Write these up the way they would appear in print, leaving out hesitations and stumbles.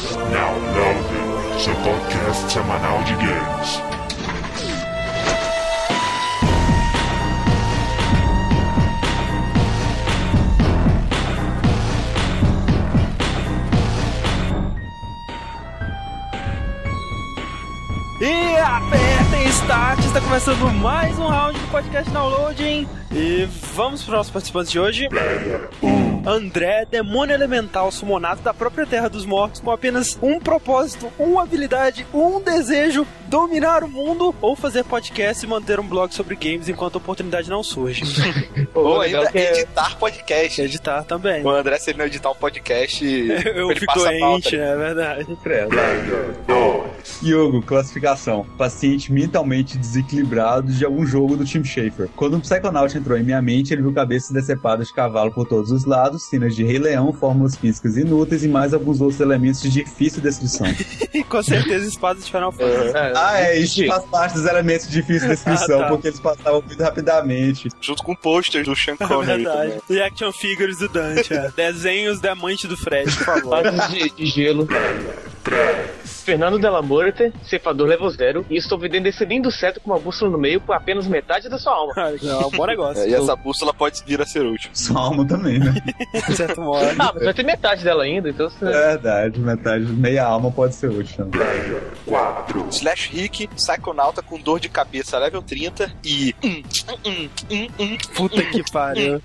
Now Loading, seu podcast semanal de games. E apertem start, está começando mais um round do podcast Downloading. E vamos para os nossos participantes de hoje. André, demônio elemental summonado da própria Terra dos Mortos, com apenas um propósito, uma habilidade, um desejo: dominar o mundo ou fazer podcast e manter um blog sobre games enquanto a oportunidade não surge. Ou ainda editar podcast. Editar também. O André, se ele não editar um podcast, eu ele fico passa doente, pauta. é verdade. Hugo, classificação: paciente mentalmente desequilibrado de algum jogo do Tim Schafer. Quando um Psychonaut entrou em minha mente, ele viu cabeças decepadas de cavalo por todos os lados, cenas de Rei Leão, fórmulas físicas inúteis e mais alguns outros elementos de difícil descrição. Com certeza, espadas de Final Fantasy. Isso faz parte dos elementos de difícil descrição, tá. Porque eles passavam muito rapidamente. Junto com posters do Sean É Connery verdade. também. E action figures do Dante, Desenhos da amante do Fred, por favor. Fases de gelo. Fernando Della Morte, ceifador level 0, e estou vendendo esse lindo cetro com uma bússola no meio por apenas metade da sua alma. É um bom negócio. E essa bússola pode vir a ser útil. Sua alma também, né? De certo modo. Ah, mas vai ter metade dela ainda, então... Verdade, metade, meia alma pode ser útil. Slash Rick, Psychonauta com dor de cabeça, level 30 e... Puta que pariu.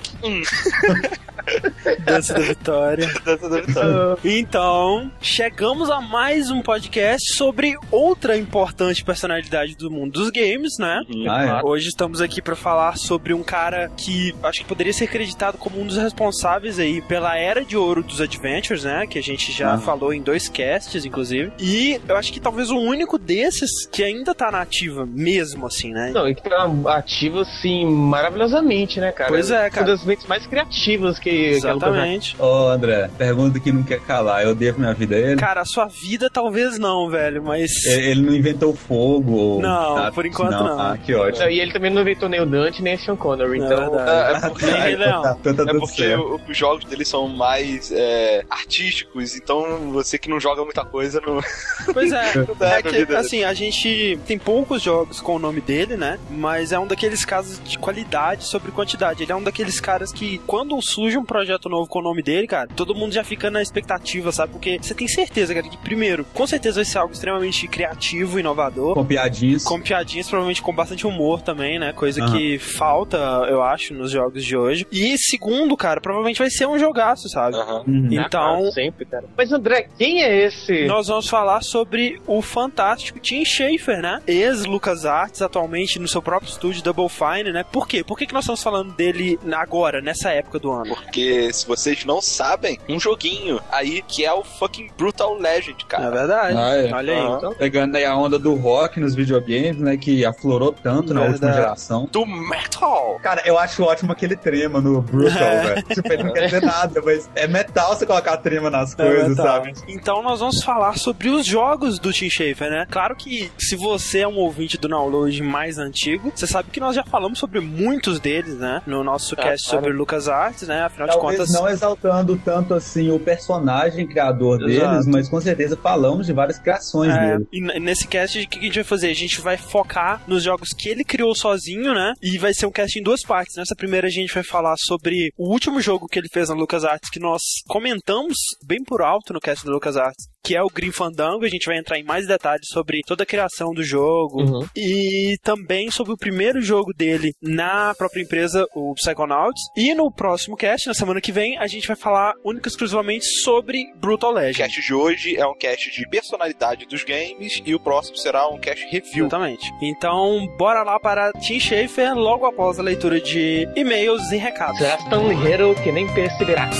Dança da vitória. Dança da vitória. Então, chegamos a mais um podcast sobre outra importante personalidade do mundo dos games, né? Hoje estamos aqui para falar sobre um cara que acho que poderia ser acreditado como um dos responsáveis aí pela era de ouro dos adventures, né? Que a gente já falou em 2 casts, inclusive. E eu acho que talvez o único desses que ainda tá na ativa mesmo, assim, né? Não, e que tá ativo, assim, maravilhosamente, né, cara? Pois é, cara. Uma das mentes mais criativas que... Exatamente. Ô, André, pergunta que não quer calar. Eu devo minha vida a ele? Cara, a sua vida talvez não, velho, mas... Ele não inventou fogo ou... Não, por enquanto não. Ah, que ótimo. E ele também não inventou nem o Dante, nem o Sean Connery, então... Nem Rei Leão. Tá tudo porque certo. os jogos dele são mais artísticos, então você que não joga muita coisa não... Pois é, Não dá pra vida. assim, a gente tem poucos jogos com o nome dele, né? Mas é um daqueles casos de qualidade sobre quantidade. Ele é um daqueles caras que, quando surge um projeto novo com o nome dele, cara, todo mundo já fica na expectativa, sabe? Porque você tem certeza, cara, que primeiro, com certeza vai ser algo extremamente criativo, inovador. Com piadinhas. Com piadinhas, provavelmente com bastante humor também, né? Coisa que falta, eu acho, nos jogos de hoje. E segundo, cara, provavelmente vai ser um jogaço, sabe? Então, sempre, cara. Mas, André, quem é esse? nós vamos falar sobre o fantástico Tim Schafer, né? Ex-LucasArts, atualmente no seu próprio estúdio Double Fine, né? Por quê? Por que nós estamos falando dele agora, nessa época do ano? Porque, se vocês não sabem, um joguinho aí que é o fucking Brutal Legend, cara. É verdade. É. Olha aí. Então. Pegando aí a onda do rock nos videogames, né? Que aflorou tanto na última geração. Do metal! Cara, eu acho ótimo aquele trema no Brutal, velho. Tipo, ele não quer dizer nada, mas é metal você colocar trema nas coisas, metal. sabe? Então nós vamos falar sobre os jogos do Tim Schafer, né? Claro que se você é um ouvinte do Download mais antigo, você sabe que nós já falamos sobre muitos deles, né? No nosso cast sobre LucasArts, né? Afinal Talvez de contas... não exaltando tanto assim o personagem criador deles, Exato. mas com certeza falamos de várias criações dele. E nesse cast, o que a gente vai fazer? A gente vai focar nos jogos que ele criou sozinho, né? E vai ser um cast em 2 partes. Nessa primeira a gente vai falar sobre o último jogo que ele fez na LucasArts, que nós comentamos bem por alto no cast da LucasArts, que é o Grim Fandango. A gente vai entrar em mais detalhes sobre toda a criação do jogo e também sobre o primeiro jogo dele na própria empresa, o Psychonauts. E no próximo cast, na semana que vem, a gente vai falar única e exclusivamente sobre Brutal O Legend. cast de hoje é um cast de personalidade dos games e o próximo será um cast review. Exatamente. Então, bora lá para Tim Schafer logo após a leitura de e-mails e recados. Será tão ligeiro que nem perceberá.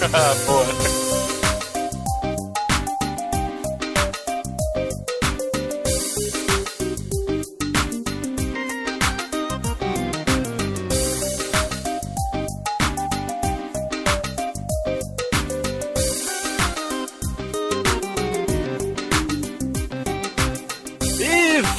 Boa.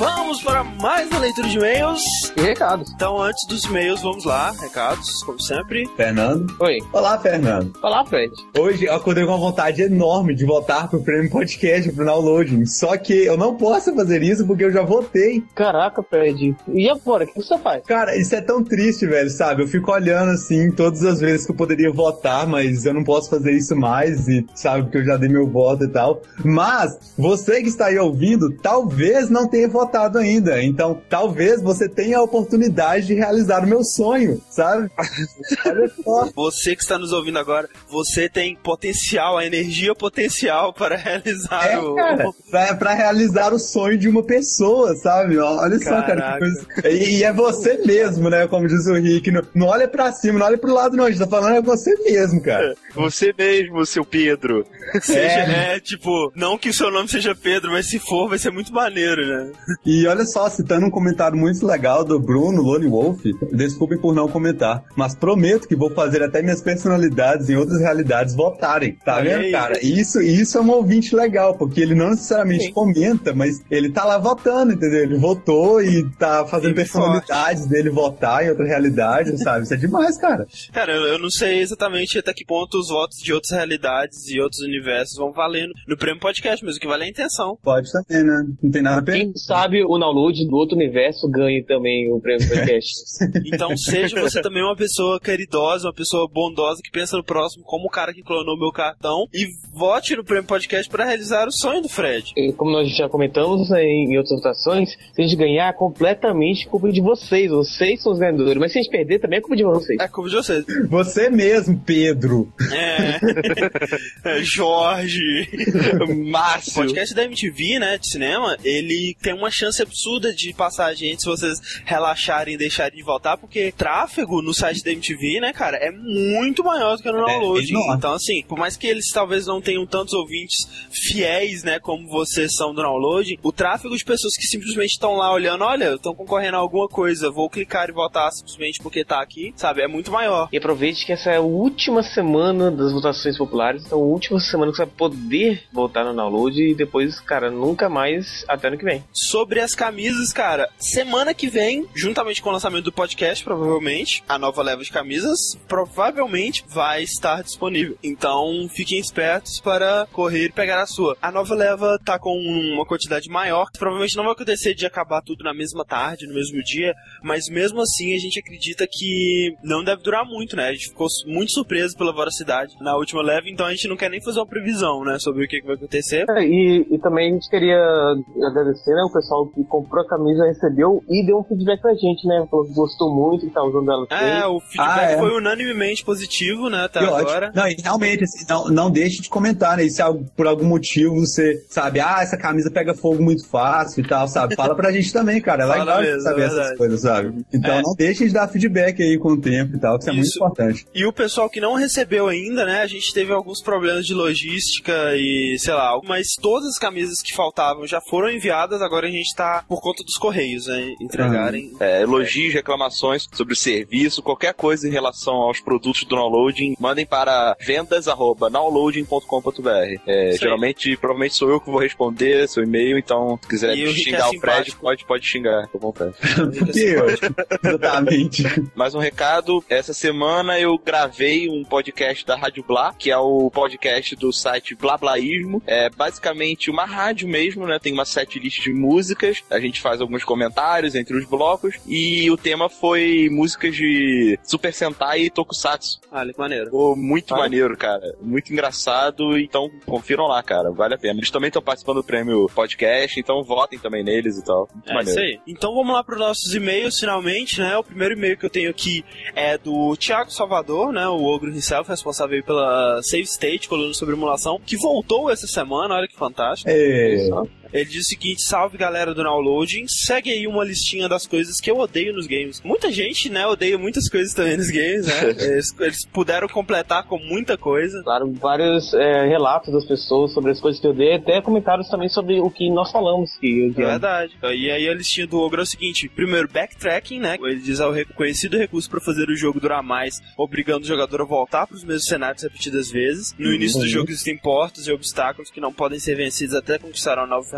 Vamos para mais uma leitura de e-mails e recados. Então, antes dos e-mails, vamos lá, recados, como sempre. Fernando. Oi. Olá, Fernando. Olá, Fred. Hoje eu acordei com uma vontade enorme de votar pro Prêmio Podcast, pro Downloading. Só que eu não posso fazer isso porque eu já votei. Caraca, Fred. E agora, o que você faz? Cara, isso é tão triste, velho, sabe? Eu fico olhando assim todas as vezes que eu poderia votar, mas eu não posso fazer isso mais, e sabe, porque eu já dei meu voto e tal. Mas você que está aí ouvindo, talvez não tenha votado ainda. Então, talvez você tenha a oportunidade de realizar o meu sonho, sabe? Olha só. Você que está nos ouvindo agora, você tem potencial, a energia potencial para realizar pra realizar o sonho de uma pessoa, sabe? Olha só, cara, que coisa. E é você mesmo, né? Como diz o Rick, não olha pra cima, não olha pro lado, não. A gente tá falando é você mesmo, cara. Você mesmo, seu Pedro. Tipo, não que o seu nome seja Pedro, mas se for, vai ser muito maneiro, né? E olha só, citando um comentário muito legal do Bruno Lone Wolf, desculpem por não comentar, mas prometo que vou fazer até minhas personalidades em outras realidades votarem, tá vendo, cara? Isso é um ouvinte legal, porque ele não necessariamente comenta, mas ele tá lá votando, entendeu? Ele votou e tá fazendo personalidades dele votar em outra realidade, sabe? Isso é demais, cara. Cara, eu não sei exatamente até que ponto os votos de outras realidades e outros universos vão valendo no Prêmio Podcast, mas o que vale é a intenção. Pode também, né? Não tem nada a perder. Quem sabe o download do outro universo ganhe também o Prêmio Podcast. Então seja você também uma pessoa caridosa, uma pessoa bondosa que pensa no próximo, como o cara que clonou meu cartão, e vote no Prêmio Podcast para realizar o sonho do Fred. E como nós já comentamos em outras votações, se a gente ganhar, completamente culpa de vocês. Vocês são os ganhadores. Mas se a gente perder, também é culpa de vocês. É culpa de vocês. Você mesmo, Pedro. Jorge. Márcio. O podcast da MTV, né, de cinema, ele tem uma chance absurda de passar a gente se vocês relaxarem e deixarem de votar, porque tráfego no site da MTV, né, cara, é muito maior do que no download. Então, assim, por mais que eles talvez não tenham tantos ouvintes fiéis, né, como vocês são do download, o tráfego de pessoas que simplesmente estão lá olhando, olha, estão concorrendo a alguma coisa, vou clicar e votar simplesmente porque tá aqui, sabe, é muito maior. E aproveite que essa é a última semana das votações populares, então a última semana que você vai poder votar no download e depois, cara, nunca mais até ano que vem. Sobre as camisas, cara, semana que vem, juntamente com o lançamento do podcast, provavelmente, a nova leva de camisas provavelmente vai estar disponível. Então, fiquem espertos para correr e pegar a sua. A nova leva tá com uma quantidade maior, provavelmente não vai acontecer de acabar tudo na mesma tarde, no mesmo dia, mas mesmo assim a gente acredita que não deve durar muito, né? A gente ficou muito surpreso pela voracidade na última leva, então a gente não quer nem fazer uma previsão, né, sobre o que vai acontecer. E também a gente queria agradecer, né, o pessoal que comprou a camisa, recebeu e deu um feedback pra gente, né? Falou que gostou muito, que tá usando ela. O feedback foi unanimemente positivo, né, até agora. Ótimo. Não, e realmente, assim, não deixe de comentar, né? Se por algum motivo você sabe, essa camisa pega fogo muito fácil e tal, sabe? Fala pra gente também, cara. É legal mesmo, saber essas coisas, sabe? Então não deixe de dar feedback aí com o tempo e tal, que isso é muito importante. E o pessoal que não recebeu ainda, né? A gente teve alguns problemas de logística e, sei lá, mas todas as camisas que faltavam já foram enviadas, agora a gente tá por conta dos correios, né? Entregarem. Elogios, reclamações sobre o serviço, qualquer coisa em relação aos produtos do Downloading, mandem para vendas@downloading.com.br. Provavelmente sou eu que vou responder seu e-mail, então se quiser xingar o Fred, pode xingar, tô com vontade. Exatamente. Mais um recado, essa semana eu gravei um podcast da Rádio Blá, que é o podcast do site Blablaísmo. É basicamente uma rádio mesmo, né? Tem uma setlist de músicas, a gente faz alguns comentários entre os blocos, e o tema foi músicas de Super Sentai e Tokusatsu. Que maneiro. Muito maneiro, cara. Muito engraçado, então confiram lá, cara. Vale a pena. Eles também estão participando do prêmio podcast, então votem também neles e tal. Muito maneiro. Isso aí. Então vamos lá para os nossos e-mails, finalmente, né? O primeiro e-mail que eu tenho aqui é do Thiago Salvador, né? O Ogro himself, responsável pela Save State, coluna sobre emulação, que voltou essa semana, olha que fantástico. Ele diz o seguinte: salve galera do Downloading, segue aí uma listinha das coisas que eu odeio nos games. Muita gente, né, odeia muitas coisas também nos games, né? Eles puderam completar com muita coisa. Claro, vários relatos das pessoas sobre as coisas que eu odeio, até comentários também sobre o que nós falamos que eu verdade. E aí a listinha do Ogro é o seguinte: primeiro, backtracking, né? Ele diz o reconhecido recurso para fazer o jogo durar mais, obrigando o jogador a voltar para os mesmos cenários repetidas vezes. No início do jogo existem portas e obstáculos que não podem ser vencidos até conquistar uma nova ferramenta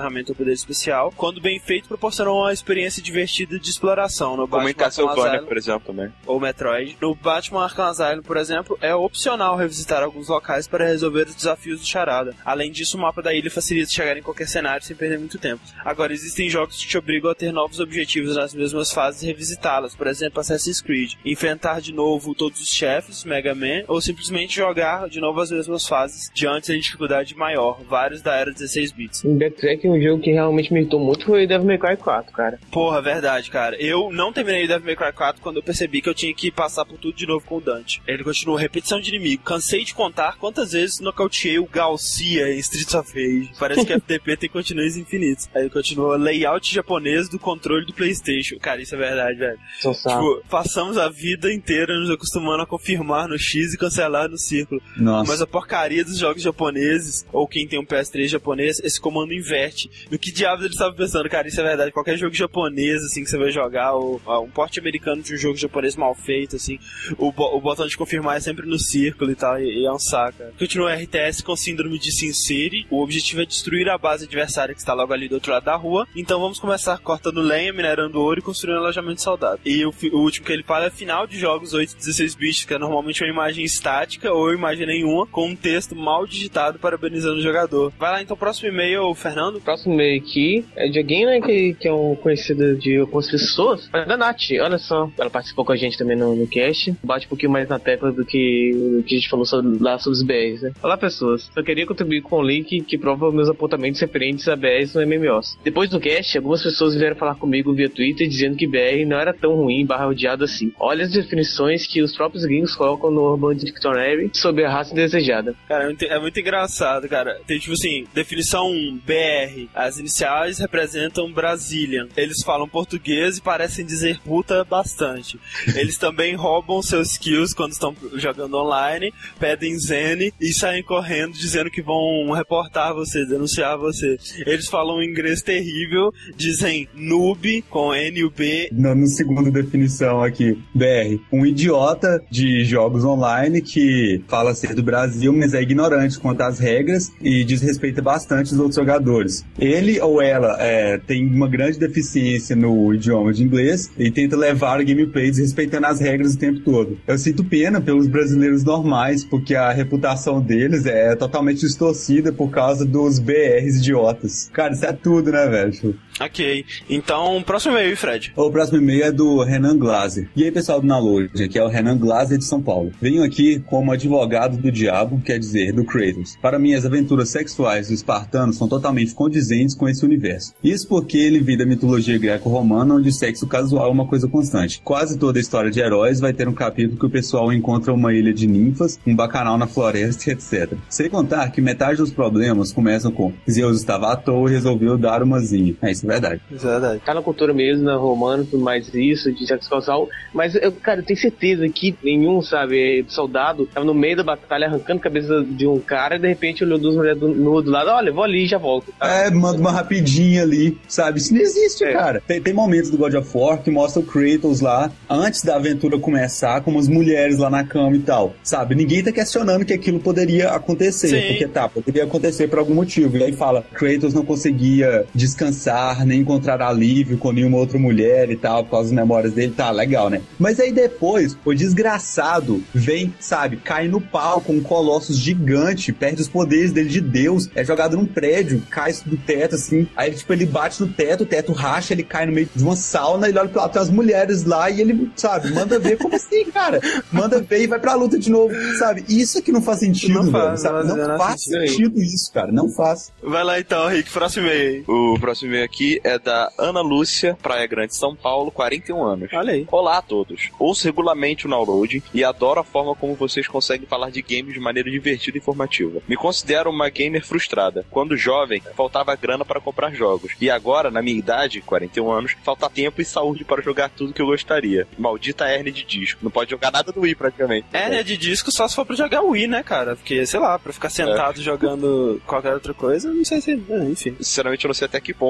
ferramenta ou poder especial. Quando bem feito, proporcionou uma experiência divertida de exploração. No Como em Castlevania, por exemplo, também. Ou Metroid. No Batman Arkham Asylum, por exemplo, é opcional revisitar alguns locais para resolver os desafios do Charada. Além disso, o mapa da ilha facilita chegar em qualquer cenário sem perder muito tempo. Agora, existem jogos que te obrigam a ter novos objetivos nas mesmas fases e revisitá-las. Por exemplo, Assassin's Creed. Enfrentar de novo todos os chefes, Mega Man, ou simplesmente jogar de novo as mesmas fases de antes em dificuldade maior, vários da era 16 bits. Em Backtrack, um jogo que realmente me irritou muito foi Devil May Cry 4, cara. Porra, verdade, cara. Eu não terminei Devil May Cry 4 quando eu percebi que eu tinha que passar por tudo de novo com o Dante. Ele continuou repetição de inimigo. Cansei de contar quantas vezes nocauteei o Garcia em Streets of Rage. Parece que FTP tem continues infinitos. Aí continua layout japonês do controle do PlayStation. Cara, isso é verdade, velho. Tipo, passamos a vida inteira nos acostumando a confirmar no X e cancelar no círculo. Nossa. Mas a porcaria dos jogos japoneses, ou quem tem um PS3 japonês, esse comando inverte. No que diabos ele estava pensando? Cara, isso é verdade. Qualquer jogo japonês, assim, que você vai jogar, ou um porte americano de um jogo japonês mal feito, assim, o botão de confirmar é sempre no círculo e tal, e é um saco. Continua RTS com síndrome de Sin City. O objetivo é destruir a base adversária que está logo ali do outro lado da rua. Então vamos começar cortando lenha, minerando ouro e construindo um alojamento saudável. E o último que ele fala é final de jogos 8 e 16 bits, que é normalmente uma imagem estática ou imagem nenhuma, com um texto mal digitado parabenizando o jogador. Vai lá então, próximo e-mail, Fernando. Próximo e-mail aqui é de alguém, né, que é um conhecido de algumas pessoas, mas da Nath, olha só. Ela participou com a gente também no cast, bate um pouquinho mais na tecla do que a gente falou lá sobre os BRs, né? Olá, pessoas. Só queria contribuir com um link que prova meus apontamentos referentes a BRs no MMOs. Depois do cast, algumas pessoas vieram falar comigo via Twitter dizendo que BR não era tão ruim / odiado assim. Olha as definições que os próprios gringos colocam no Urban Dictionary sobre a raça indesejada. Cara, é muito engraçado, cara. Tem tipo assim, definição BR. As iniciais representam Brazilian. Eles falam português e parecem dizer puta bastante. Eles também roubam seus kills quando estão jogando online, pedem Zen e saem correndo dizendo que vão reportar você, denunciar você. Eles falam um inglês terrível, dizem noob com N-U-B. No segundo definição aqui, BR, um idiota de jogos online que fala ser do Brasil, mas é ignorante quanto às regras e desrespeita bastante os outros jogadores. Ele ou ela tem uma grande deficiência no idioma de inglês e tenta levar o gameplay desrespeitando as regras o tempo todo. Eu sinto pena pelos brasileiros normais, porque a reputação deles é totalmente distorcida por causa dos BRs idiotas. Cara, isso é tudo, né, velho? Ok, então, próximo e-mail, Fred. O próximo e-mail é do Renan Glaser. E aí, pessoal do Download, aqui é o Renan Glaser de São Paulo. Venho aqui como advogado do diabo, quer dizer, do Kratos. Para mim, as aventuras sexuais do espartano são totalmente condizentes com esse universo. Isso porque ele vem da mitologia greco-romana, onde o sexo casual é uma coisa constante. Quase toda a história de heróis vai ter um capítulo que o pessoal encontra uma ilha de ninfas, um bacanal na floresta, etc. Sem contar que metade dos problemas começam com Zeus estava à toa e resolveu dar umazinha. Isso é verdade. Isso é verdade. Tá na cultura mesmo, na romana, tudo mais isso, de sexo casual, mas eu tenho certeza que nenhum, sabe, soldado tava no meio da batalha arrancando a cabeça de um cara e de repente olhou duas mulheres do lado, olha, vou ali e já volto. Manda uma rapidinha ali, sabe? Isso não existe, cara. Tem momentos do God of War que mostra o Kratos lá, antes da aventura começar, como as mulheres lá na cama e tal, sabe? Ninguém tá questionando que aquilo poderia acontecer, Sim. porque poderia acontecer por algum motivo. E aí fala, Kratos não conseguia descansar, nem encontrar alívio com nenhuma outra mulher e tal, por causa das memórias dele, tá, legal, né? Mas aí depois, o desgraçado vem, sabe, cai no pau com um colossus gigante, perde os poderes dele de Deus, é jogado num prédio, cai do teto, assim, aí, tipo, ele bate no teto, o teto racha, ele cai no meio de uma sauna, ele olha pro lado, tem as mulheres lá e ele, sabe, manda ver, como assim, cara? Manda ver e vai pra luta de novo, sabe? Isso aqui não faz sentido, não velho, faz, sabe? Não faz sentido isso, cara, não faz. Vai lá então, Rick, próximo e-mail. O próximo e-mail aqui é da Ana Lúcia, Praia Grande, São Paulo, 41 anos. Olha aí. Olá a todos. Ouço regularmente o Download e adoro a forma como vocês conseguem falar de games de maneira divertida e informativa. Me considero uma gamer frustrada. Quando jovem, faltava grana para comprar jogos. E agora, na minha idade, 41 anos, falta tempo e saúde para jogar tudo que eu gostaria. Maldita hérnia de disco. Não pode jogar nada do Wii, praticamente. Hérnia de disco só se for pra jogar Wii, né, cara? Porque, sei lá, pra ficar sentado jogando qualquer outra coisa, não sei se... enfim. Sinceramente, eu não sei até que ponto uma hérnia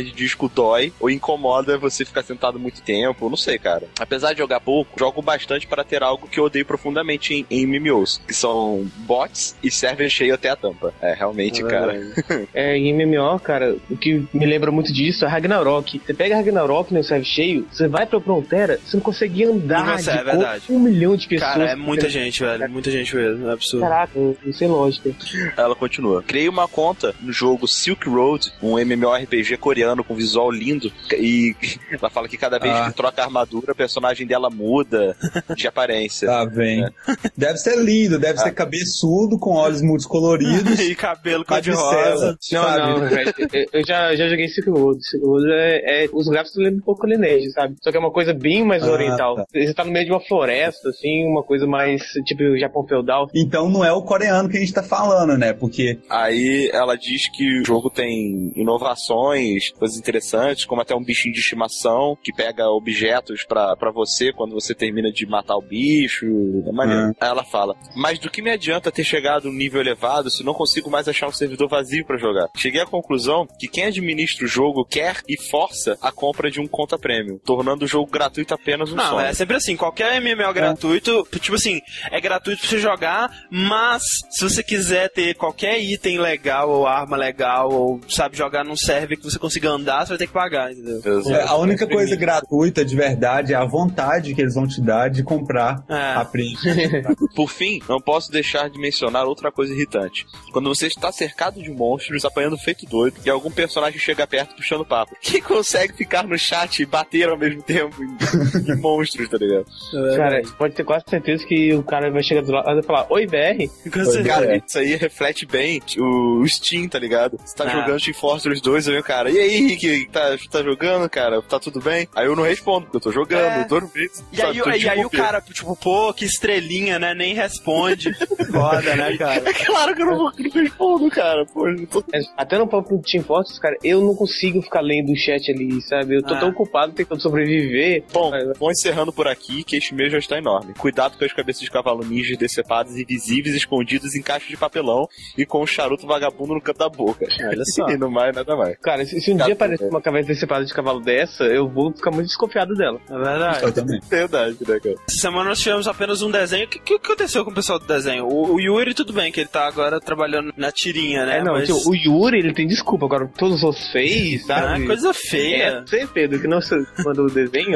de disco dói ou incomoda você ficar sentado muito tempo, não sei, cara. Apesar de jogar pouco, jogo bastante para ter algo que eu odeio profundamente em MMOs, que são bots e server cheio até a tampa. Realmente, cara. Em MMO, cara, o que me lembra muito disso é Ragnarok. Você pega Ragnarok no server cheio, você vai pra Frontera, você não consegue andar de 1 milhão de pessoas. Cara, é muita gente, velho. Muita gente mesmo, é absurdo. Caraca, não sei lógica. Ela continua. Criei uma conta no jogo Silk Road, um MMORPG coreano com visual lindo, e ela fala que cada vez que troca a armadura, a personagem dela muda de aparência. Tá bem. Deve ser lindo, deve ser cabeçudo, com olhos multicoloridos. E cabelo cor-de-rosa. Não, velho. Eu já joguei Silk Road. Silk Road os gráficos lembram um pouco Lineage, sabe? Só que é uma coisa bem mais oriental. Tá. Você tá no meio de uma floresta, assim, uma coisa mais tipo Japão feudal. Então não é o coreano que a gente tá falando, né? Porque... Aí ela diz que o jogo tem inovações, coisas interessantes, como até um bichinho de estimação que pega objetos pra você quando você termina de matar o bicho. É maneiro. Aí ela fala, mas do que me adianta ter chegado a um nível elevado se não consigo mais achar um servidor vazio pra jogar? Cheguei à conclusão que quem administra o jogo quer e força a compra de um conta premium, tornando o jogo gratuito apenas um sonho. Não, é sempre assim, qualquer MMO gratuito, tipo assim, é gratuito pra você jogar, mas se você quiser ter qualquer item legal ou arma legal, ou sabe, jogar num server que você consiga andar, você vai ter que pagar, entendeu? A única coisa gratuita de verdade é a vontade que eles vão te dar de comprar a premium. Por fim, não posso deixar de mencionar outra coisa irritante. Quando você está cercado de monstros, apanhando feito doido, e algum personagem chega perto puxando papo. Quem consegue ficar no chat e bater ao mesmo tempo em monstros, tá ligado? Cara, pode ter quase certeza que o cara vai chegar do lado e vai falar, oi, BR. Cara, isso aí reflete bem o Steam, tá ligado? Você tá jogando Team Fortress 2, aí o cara, e aí, Rick, tá jogando, cara? Tá tudo bem? Aí eu não respondo, porque eu tô jogando, eu tô no vídeo. E aí o cara, tipo, pô, que estrelinha, né? Nem responde. Foda, né, cara? É claro que eu não respondo, cara. Pô, até no próprio Team Fortress, cara, eu não consigo ficar lendo o chat ali, sabe? Eu tô tão ocupado tentando sobreviver. Bom, vou encerrando por aqui, que este mês já está enorme. Cuidado com as cabeças de cavalo ninja decepadas e visíveis, escondidos em caixas de papelão e com um charuto vagabundo no canto da boca. Olha só. E não mais, nada mais. Cara, se um dia aparecer uma cabeça decepada de cavalo dessa, eu vou ficar muito desconfiado dela. É verdade. Eu também. Verdade, né, cara? Essa semana nós tivemos apenas um desenho. O que aconteceu com o pessoal do desenho? O Yuri, tudo bem, que ele tá agora trabalhando na tirinha, né? Mas... o Yuri, ele tem desculpa. Agora, todos os feios, sabe? Coisa feia. Você, Pedro, que não mandou o desenho.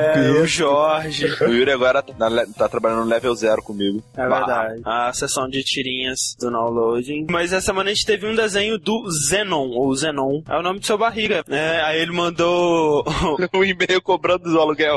O Jorge. O Yuri agora tá trabalhando no level 0 comigo. É verdade. A sessão de tirinhas do downloading. Mas essa semana a gente teve um desenho do Zenon, ou Zenon. É o nome do seu barriga. Aí ele mandou um e-mail cobrando do aluguel.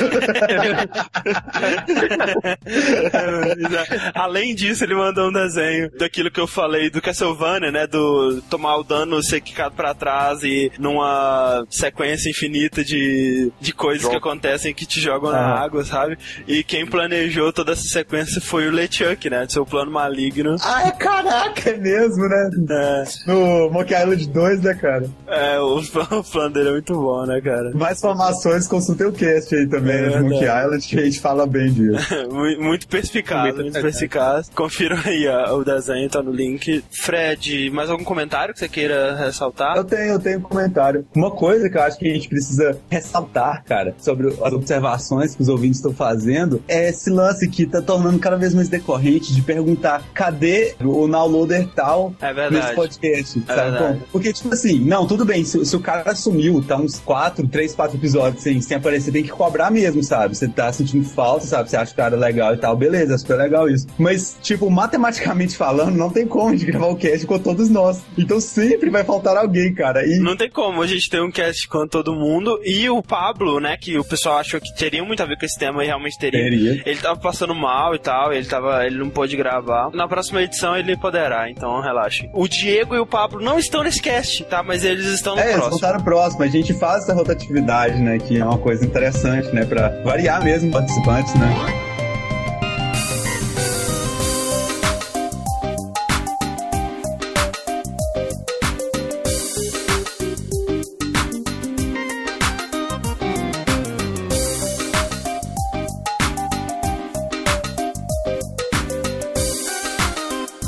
Além disso, ele mandou um desenho daquilo que eu falei do Castlevania, né? Do tomar o dano, ser quicado pra trás e numa sequência infinita de coisas que acontecem que te jogam na água, sabe? E quem planejou toda essa sequência foi o LeChuck, né? Do seu plano maligno. Caraca, é mesmo, né? No Monkey Island 2, né, cara? O plano dele é muito bom, né, cara? Mais formações, consultem o cast aí também, né, do Monkey Island, que a gente fala bem disso. Muito perspicaz, muito perspicaz. Confiram aí o desenho, tá no link. Fred, mais algum comentário que você queira ressaltar? Eu tenho um comentário. Uma coisa que eu acho que a gente precisa ressaltar, cara, sobre as observações que os ouvintes estão fazendo, é esse lance que tá tornando cada vez mais decorrente de perguntar cadê o downloader tal nesse podcast, sabe? Bom, porque, tipo assim, não, tudo bem, se o cara sumiu, tá uns 3, 4 episódios sem aparecer, tem que cobrar mesmo, sabe? Você tá sentindo falta, sabe? Você acha o cara legal e tal, beleza, é super legal isso. Mas, tipo, matematicamente falando, não tem como a gente gravar o cast com todos nós. Então sempre vai faltar alguém, cara. E... não tem como a gente ter um cast com todo mundo. E o Pablo, né, que o pessoal achou que teria muito a ver com esse tema e realmente teria. Ele tava passando mal e tal, ele não pôde gravar. Na próxima edição ele poderá, então relaxe. O Diego e o Pablo não estão nesse cast, tá? Mas eles estão no próximo. Eles vão estar no próximo. A gente faz essa rotatividade, né, que é uma coisa interessante, né, pra variar mesmo participantes, né?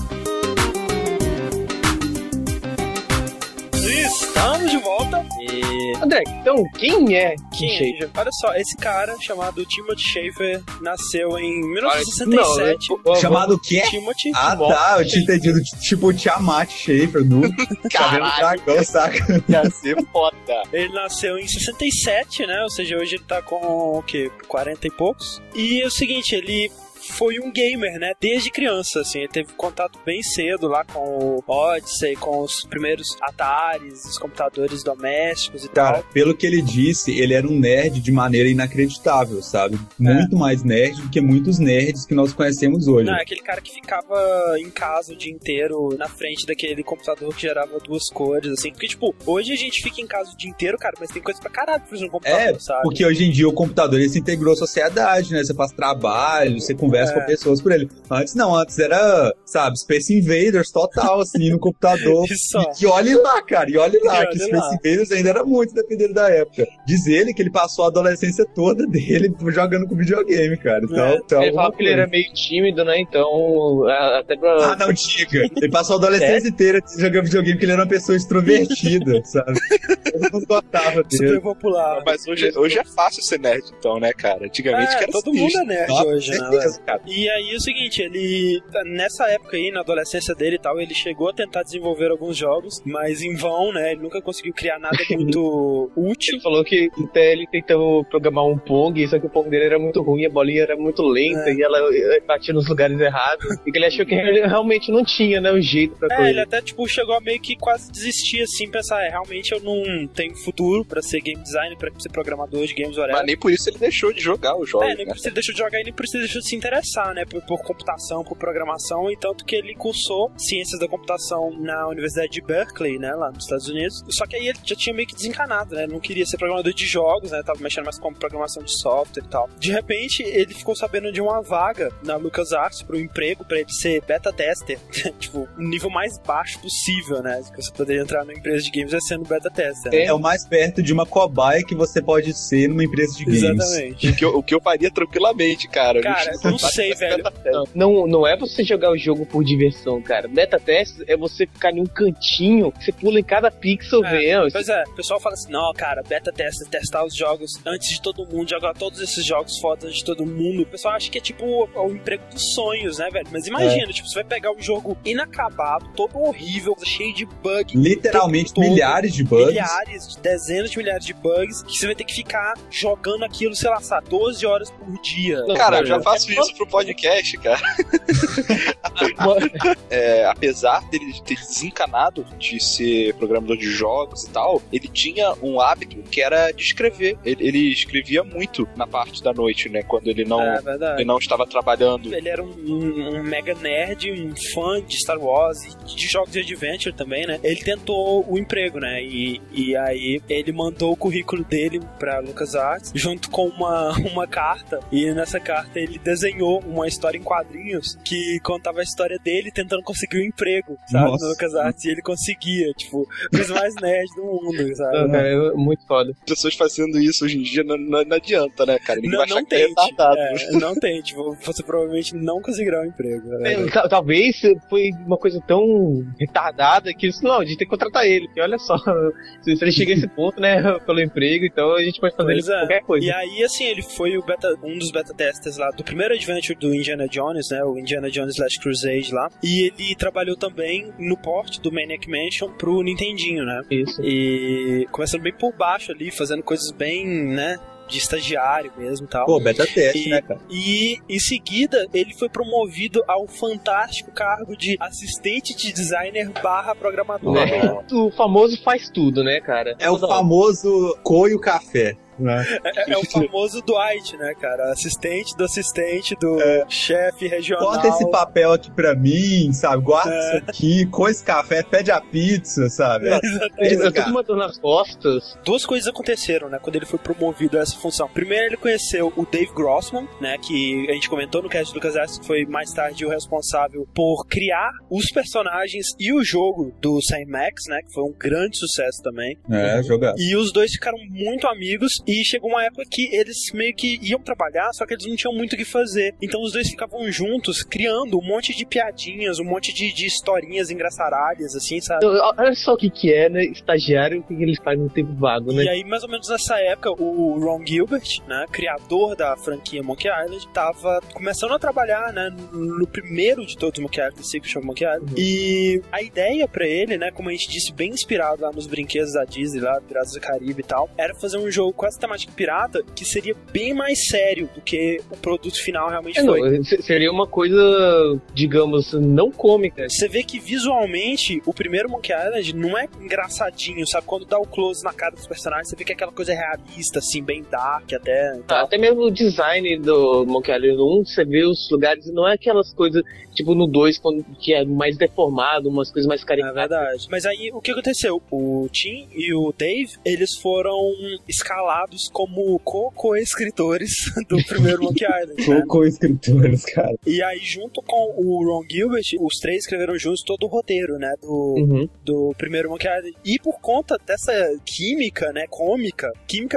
Estamos de volta André, então quem é Tim Schafer? Olha só, esse cara chamado Timothy Schafer nasceu em 1967. Chamado o quê? Timothy. Tá, eu tinha entendido, tipo Tiamat Schafer, no dragão, saca? Ia ser foda. Ele nasceu em 67, né? Ou seja, hoje ele tá com o quê? 40 e poucos. E é o seguinte, ele foi um gamer, né? Desde criança, assim. Ele teve contato bem cedo lá com o Odyssey, com os primeiros Ataris, os computadores domésticos e Cara, tal. pelo que ele disse, ele era um nerd de maneira inacreditável, sabe? Muito mais nerd do que muitos nerds que nós conhecemos hoje. Não, é aquele cara que ficava em casa o dia inteiro na frente daquele computador que gerava duas cores, assim. Porque, tipo, hoje a gente fica em casa o dia inteiro, cara, mas tem coisa pra caralho pra fazer no computador, sabe? Porque hoje em dia o computador ele se integrou à sociedade, né? Você faz trabalho, você conversa com pessoas por ele. Antes não, antes era, sabe, Space Invaders total, assim, no computador. E olhe lá, cara, que Space Invaders ainda era muito dependendo da época. Diz ele que ele passou a adolescência toda dele jogando com videogame, cara. Então ele falava que ele era meio tímido, né? Então, até pra... Ah, não diga. Ele passou a adolescência inteira jogando videogame porque ele era uma pessoa extrovertida, sabe? Todo mundo gostava dele. Super popular. Mas hoje é fácil ser nerd, então, né, cara? Antigamente que era todo mundo é nerd hoje, né? Certeza, cara. E aí é o seguinte, ele, nessa época aí, na adolescência dele e tal, ele chegou a tentar desenvolver alguns jogos, mas em vão, né? Ele nunca conseguiu criar nada muito útil. Ele falou que até ele tentou programar um Pong, só que o Pong dele era muito ruim, a bolinha era muito lenta e ela batia nos lugares errados. E que ele achou que ele realmente não tinha, né, o jeito pra coisa. Ele até, tipo, chegou a meio que quase desistir, assim, pensar, realmente eu não tenho futuro pra ser game designer, pra ser programador de games, whatever. Mas nem por isso ele deixou de jogar os jogos, nem por isso ele deixou de jogar e nem por isso ele deixou de se interessar, né, por computação, por programação, e tanto que ele cursou ciências da computação na Universidade de Berkeley, né, lá nos Estados Unidos. Só que aí ele já tinha meio que desencanado, né, não queria ser programador de jogos, né, tava mexendo mais com programação de software e tal. De repente, ele ficou sabendo de uma vaga na LucasArts pro emprego, pra ele ser beta tester, tipo, o nível mais baixo possível, né, que você poderia entrar numa empresa de games é sendo beta tester. Né? É o mais perto de uma cobaia que você pode ser numa empresa de games. Exatamente. O que eu faria tranquilamente, cara. Cara, eu não sei, velho. Não é você jogar o jogo por diversão, cara. Beta test é você ficar em um cantinho, você pula em cada pixel vendo. Pois é, o pessoal fala assim, não, cara, beta test é testar os jogos antes de todo mundo, jogar todos esses jogos fodas de todo mundo. O pessoal acha que é tipo o emprego dos sonhos, né, velho? Mas imagina, tipo, você vai pegar um jogo inacabado, todo horrível, cheio de bug. Literalmente milhares de bugs. Dezenas de milhares de bugs, que você vai ter que ficar jogando aquilo, sei lá, 12 horas por dia. Cara, eu já faço isso pro podcast, cara. Apesar dele ter desencanado de ser programador de jogos e tal, ele tinha um hábito que era de escrever. Ele escrevia muito na parte da noite, né? Quando ele não estava trabalhando. Ele era um mega nerd, um fã de Star Wars e de jogos de adventure também, né? Ele tentou o emprego, né? E aí ele mandou o currículo dele pra LucasArts junto com uma carta, e nessa carta ele desenhou uma história em quadrinhos que contava a história dele tentando conseguir um emprego, sabe? No LucasArts, e ele conseguia, tipo, os mais nerds do mundo, sabe? Não, cara, é muito foda. Pessoas fazendo isso hoje em dia não adianta, né, cara? Ninguém vai achar que é tente, retardado. não tente, você provavelmente não conseguirá um emprego. Né? Talvez foi uma coisa tão retardada que isso, não, a gente tem que contratar ele, porque olha só, se ele chega a esse ponto, né, pelo emprego, então a gente pode fazer qualquer coisa. E aí, assim, ele foi um dos beta testers lá do primeiro adventure do Indiana Jones, né, o Indiana Jones Last Crusade lá, e ele trabalhou também no port do Maniac Mansion pro Nintendinho, né? Isso. E começando bem por baixo ali, fazendo coisas bem, né, de estagiário mesmo e tal. Pô, beta teste, né, cara? E em seguida ele foi promovido ao fantástico cargo de assistente de designer / programador. O famoso faz tudo, né, cara? É o famoso coio café. É o famoso Dwight, né, cara? Assistente do chefe regional. Bota esse papel aqui pra mim, sabe? Guarda isso aqui, com esse café, pede a pizza, sabe? Eu tô mandando nas costas. Duas coisas aconteceram, né, quando ele foi promovido a essa função. Primeiro, ele conheceu o Dave Grossman, né, que a gente comentou no cast do LucasArts, que foi mais tarde o responsável por criar os personagens e o jogo do Sam Max, né, que foi um grande sucesso também. Jogado. E os dois ficaram muito amigos. E chegou uma época que eles meio que iam trabalhar, só que eles não tinham muito o que fazer. Então os dois ficavam juntos, criando um monte de piadinhas, um monte de historinhas engraçaralhas, assim, sabe? Olha só o que é, né? Estagiário, o que eles fazem no tempo vago, né? E aí, mais ou menos nessa época, o Ron Gilbert, né, criador da franquia Monkey Island, tava começando a trabalhar, né, no primeiro de todos os Monkey Island, Secret of Monkey Island. E a ideia pra ele, né, como a gente disse, bem inspirado lá nos brinquedos da Disney, lá, Piratas do Caribe e tal, era fazer um jogo com essa temática pirata que seria bem mais sério do que o produto final realmente foi. Não, seria uma coisa, digamos, não cômica. Você vê que visualmente o primeiro Monkey Island não é engraçadinho, sabe? Quando dá o close na cara dos personagens, você vê que é aquela coisa realista, assim, bem dark até. Até mesmo o design do Monkey Island 1, você vê os lugares, não é aquelas coisas, tipo no 2, que é mais deformado, umas coisas mais caricatas. É verdade. Mas aí, o que aconteceu? O Tim e o Dave, eles foram escalados como co-escritores do primeiro Monkey Island, né? Co-escritores, cara. E aí, junto com o Ron Gilbert, os três escreveram juntos todo o roteiro, né? Do primeiro Monkey Island. E por conta dessa química, né? Química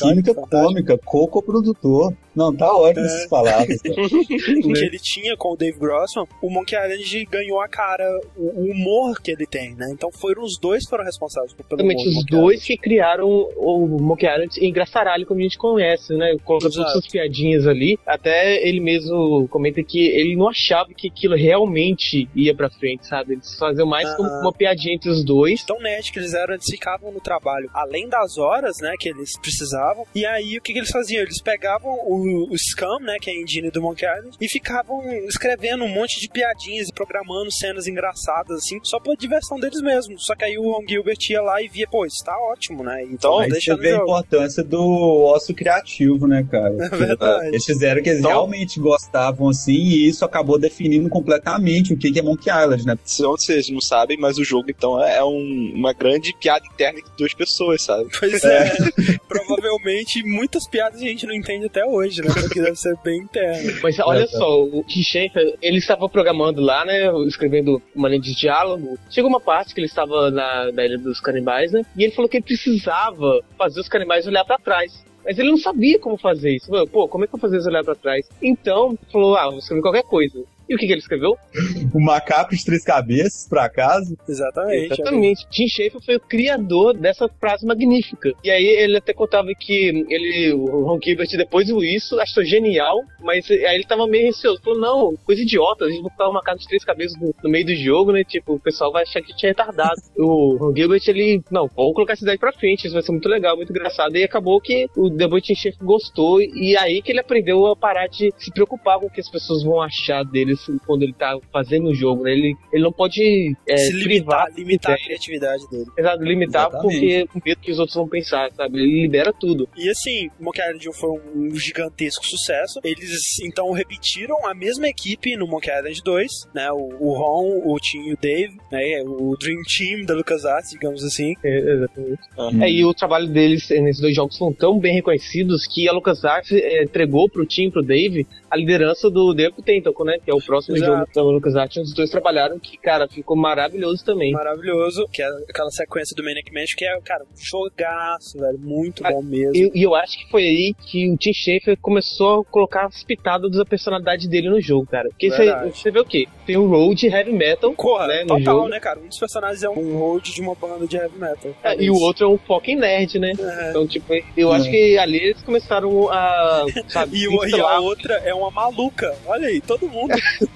cômica, co-produtor. Não, tá ótimo essas palavras. que ele tinha com o Dave Grossman, o Monkey Island ganhou a cara, o humor que ele tem, né? Então foram os dois que foram responsáveis pelo humor. Os dois que criaram o Monkey Island engraçaralho, como a gente conhece, né? Colocando todas essas piadinhas ali. Até ele mesmo comenta que ele não achava que aquilo realmente ia pra frente, sabe? Eles faziam mais como uma piadinha entre os dois. Tão nerd que eles eram, eles ficavam no trabalho além das horas, né? Que eles precisavam. E aí, o que eles faziam? Eles pegavam o Scum, né, que é a engine do Monkey Island, e ficavam escrevendo um monte de piadinhas e programando cenas engraçadas, assim, só pela diversão deles mesmos. Só que aí o Ron Gilbert ia lá e via, pô, isso tá ótimo, né? Então, aí você vê a importância do ócio criativo, né, cara? É verdade. Eles fizeram que eles realmente gostavam, assim, e isso acabou definindo completamente o que é Monkey Island, né? Vocês não sabem, mas o jogo, então, é uma grande piada interna entre duas pessoas, sabe? Pois é. Provavelmente, muitas piadas a gente não entende até hoje, né? Porque deve ser bem interno. Mas olha só, o Tim Schafer, ele estava programando lá, né, escrevendo uma linha de diálogo. Chegou uma parte que ele estava na Ilha dos Canibais, né, e ele falou que ele precisava fazer os canibais olhar pra trás. Mas ele não sabia como fazer isso. Pô, como é que eu vou fazer eles olhar pra trás? Então, falou, vou escrever qualquer coisa. E o que ele escreveu? O macaco de 3 cabeças, por acaso. Exatamente. Tim Schafer foi o criador dessa frase magnífica. E aí ele até contava que o Ron Gilbert, depois viu isso, achou genial, mas aí ele tava meio receoso. Falou, não, coisa idiota, a gente vai botar um macaco de 3 cabeças no meio do jogo, né? Tipo, o pessoal vai achar que tinha retardado. O Ron Gilbert, vamos colocar essa ideia pra frente, isso vai ser muito legal, muito engraçado. E acabou que depois o Tim Schafer gostou, e aí que ele aprendeu a parar de se preocupar com o que as pessoas vão achar deles quando ele tá fazendo o jogo, né? Ele não pode se limitar a criatividade dele. Exato, limitar. Exatamente. Porque com medo que os outros vão pensar, sabe? Ele libera tudo. E assim, Monkey Island foi um gigantesco sucesso. Eles então repetiram a mesma equipe no Monkey Island 2, né? O Ron, o Tim e o Dave, né? O Dream Team da LucasArts, digamos assim. Exatamente. E o trabalho deles nesses dois jogos foram tão bem reconhecidos que a LucasArts entregou pro Tim e pro Dave a liderança do The Tentacle, né? Que é o próximo jogo da LucasArts. Os dois trabalharam que, cara, ficou maravilhoso também. Maravilhoso. Que é aquela sequência do Maniac Mansion que é, cara, um jogaço, velho. Muito bom mesmo. E eu acho que foi aí que o Tim Schafer começou a colocar as pitadas da personalidade dele no jogo, cara. Porque você vê o quê? Tem o Road Heavy Metal, né, no jogo. Né, cara? Um dos personagens é um Road de uma banda de Heavy Metal. E o outro é um fucking nerd, né? Então, tipo, eu acho que ali eles começaram a... Sabe, e a outra é uma maluca. Olha aí, todo mundo...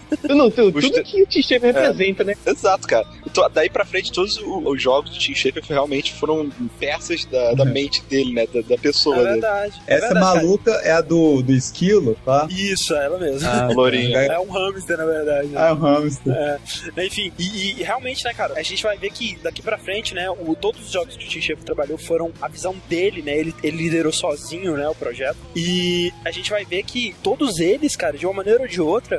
Tudo que o Tim Schafer representa, né? Exato, cara. Então, daí pra frente, todos os jogos do Tim Schafer realmente foram peças da mente dele, né? Da pessoa dele. Verdade. Essa maluca é a do esquilo, tá? Isso, é ela mesmo. Lourinha. É um hamster, na verdade. Né? É um hamster. Enfim, e realmente, né, cara, a gente vai ver que daqui pra frente, né, todos os jogos que o Tim Schafer trabalhou foram a visão dele, né? Ele liderou sozinho, né, o projeto. E a gente vai ver que todos eles, cara, de uma maneira ou de outra, você vê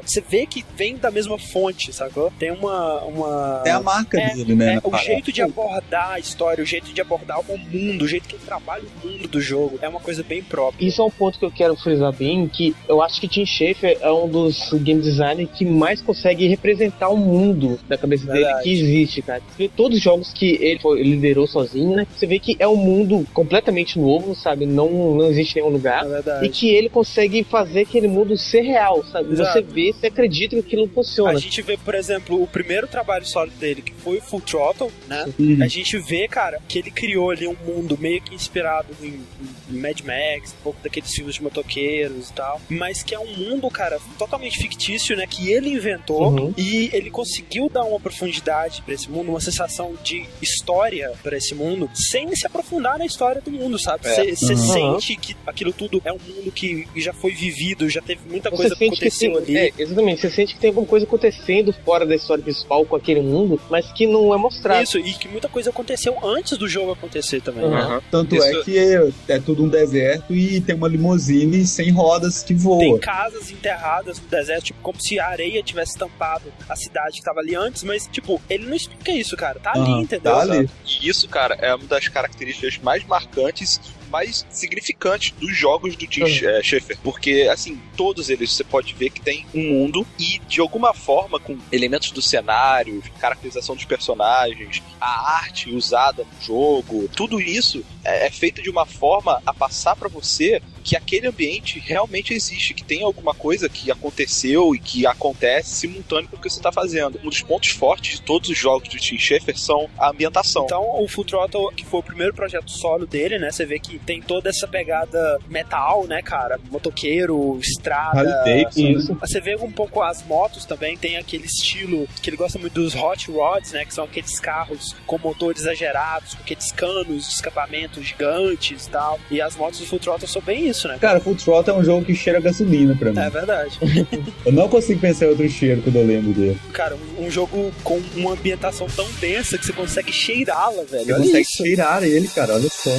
vê que vem da mesma fonte, sacou? Tem uma... É a marca dele, né? O jeito de abordar a história, o jeito de abordar o mundo, o jeito que ele trabalha o mundo do jogo, é uma coisa bem própria. Isso é um ponto que eu quero frisar bem, que eu acho que Tim Schafer é um dos game designers que mais consegue representar o mundo da cabeça dele que existe, cara. Você vê todos os jogos que ele liderou sozinho, né? Você vê que é um mundo completamente novo, sabe? Não existe nenhum lugar. E que ele consegue fazer aquele mundo ser real, sabe? Exato. Você vê, você acredita que aquilo funciona. A gente vê, por exemplo, o primeiro trabalho sólido dele, que foi o Full Throttle, né? A gente vê, cara, que ele criou ali um mundo meio que inspirado em Mad Max, um pouco daqueles filmes de motoqueiros e tal, mas que é um mundo, cara, totalmente fictício, né? Que ele inventou e ele conseguiu dar uma profundidade pra esse mundo, uma sensação de história pra esse mundo, sem se aprofundar na história do mundo, sabe? Você sente que aquilo tudo é um mundo que já foi vivido, já teve muita coisa acontecendo ali. Exatamente, você sente que tem alguma coisa acontecendo fora da história principal com aquele mundo, mas que não é mostrado. Isso, e que muita coisa aconteceu antes do jogo acontecer também, né? Tanto é que é tudo um deserto e tem uma limusine sem rodas que voa. Tem casas enterradas no deserto, tipo, como se a areia tivesse tampado a cidade que tava ali antes, mas, tipo, ele não explica isso, cara. Tá ali, entendeu? Tá ali. E isso, cara, é uma das características mais marcantes, mais significantes dos jogos do Tim Schafer, porque, assim, todos eles você pode ver que tem um mundo e, de alguma forma, com elementos do cenário, caracterização dos personagens, a arte usada no jogo, tudo isso é feito de uma forma a passar pra você que aquele ambiente realmente existe, que tem alguma coisa que aconteceu e que acontece simultâneo com o que você está fazendo. Um dos pontos fortes de todos os jogos do Tim Schafer são a ambientação. Então, o Full Throttle, que foi o primeiro projeto solo dele, né? Você vê que tem toda essa pegada metal, né, cara? Motoqueiro, estrada. Você vê um pouco as motos também, tem aquele estilo que ele gosta muito dos hot rods, né? Que são aqueles carros com motores exagerados, com aqueles canos de escapamento gigantes e tal. E as motos do Full Throttle são bem isso, né? Cara, Full Throttle é um jogo que cheira gasolina pra mim. É verdade. Eu não consigo pensar em outro cheiro quando eu lembro dele. Cara, um jogo com uma ambientação tão densa que você consegue cheirá-la, velho. Você consegue cheirar ele, cara, olha só.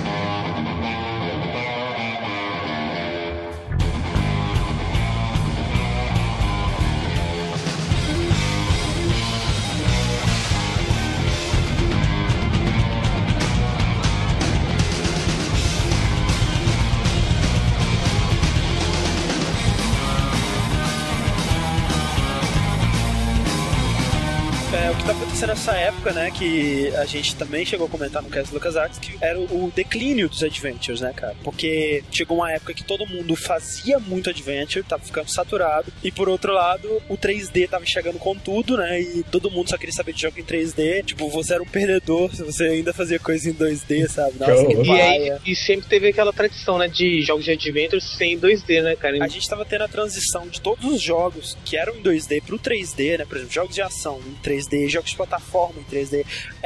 O que tá acontecendo nessa época, né, que a gente também chegou a comentar no cast do LucasArts, que era o declínio dos adventures, né, cara? Porque chegou uma época que todo mundo fazia muito adventure, tava ficando saturado, e por outro lado, o 3D tava chegando com tudo, né, e todo mundo só queria saber de jogo em 3D, tipo, você era um perdedor se você ainda fazia coisa em 2D, sabe? Nossa, que paia. E sempre teve aquela tradição, né, de jogos de adventure sem 2D, né, cara? A gente tava tendo a transição de todos os jogos que eram em 2D pro 3D, né, por exemplo, jogos de ação em 3D, jogos de plataforma em 3D,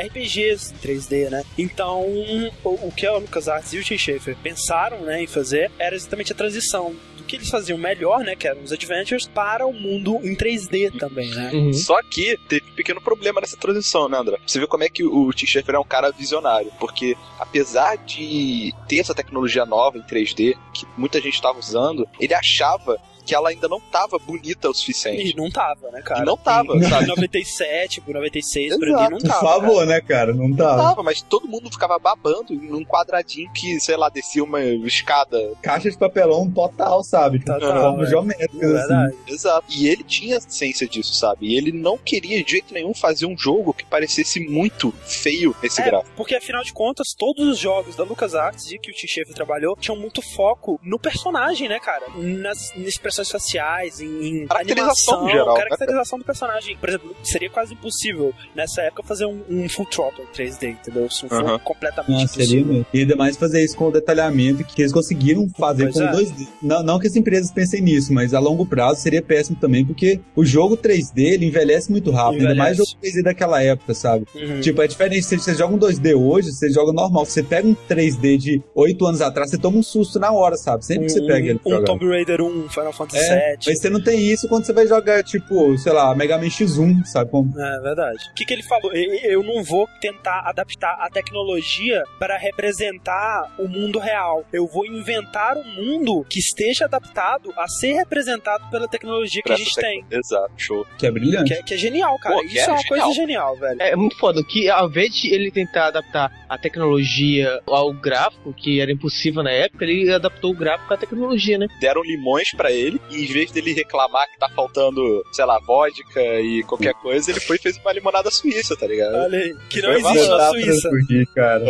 RPGs em 3D, né? Então, o que a LucasArts e o Tim Schafer pensaram, né, em fazer era exatamente a transição do que eles faziam melhor, né, que eram os adventures, para o mundo em 3D também, né? Só que teve um pequeno problema nessa transição, né, André? Você vê como é que o Tim Schafer é um cara visionário, porque apesar de ter essa tecnologia nova em 3D, que muita gente estava usando, ele achava que ela ainda não tava bonita o suficiente. E não tava, né, cara? E não tava, sabe? Em 97, por 96, pra mim não tava. Por favor, cara. Né, cara? Não tava. Não tava, mas todo mundo ficava babando num quadradinho que, sei lá, descia uma escada. Caixa de papelão total, sabe? Forma geométrica, verdade. Assim. Exato. E ele tinha ciência disso, sabe? E ele não queria de jeito nenhum fazer um jogo que parecesse muito feio nesse gráfico. Porque, afinal de contas, todos os jogos da LucasArts e que o Tim Schafer trabalhou tinham muito foco no personagem, né, cara? Nas expressões faciais, em caracterização animação, geral, caracterização do personagem. Por exemplo, seria quase impossível nessa época fazer um Full Throttle 3D, entendeu? Se não for completamente impossível. E ainda mais fazer isso com o detalhamento que eles conseguiram fazer com 2D. Não que as empresas pensem nisso, mas a longo prazo seria péssimo também, porque o jogo 3D, ele envelhece muito rápido, ainda mais o jogo 3D daquela época, sabe? Tipo, é diferente, se você joga um 2D hoje, você joga normal. Se você pega um 3D de 8 anos atrás, você toma um susto na hora, sabe? Sempre que você pega ele. Tomb Raider 1, Final Fantasy VII. Mas você não tem isso quando você vai jogar, tipo, sei lá, Mega Man X1, sabe como? É verdade. O que ele falou? Eu não vou tentar adaptar a tecnologia para representar o mundo real. Eu vou inventar um mundo que esteja adaptado a ser representado pela tecnologia que a gente tem. Exato, show. Que é brilhante. Que é genial, cara. Pô, Isso é uma coisa genial, velho. É muito foda, que ao invés de ele tentar adaptar a tecnologia ao gráfico, que era impossível na época, ele adaptou o gráfico à tecnologia, né? Deram limões pra ele, e em vez dele reclamar que tá faltando, sei lá, vodka e qualquer coisa, ele foi e fez uma limonada suíça, tá ligado? Olha aí, que não Foi existe na Dá pra Suíça. fugir, cara.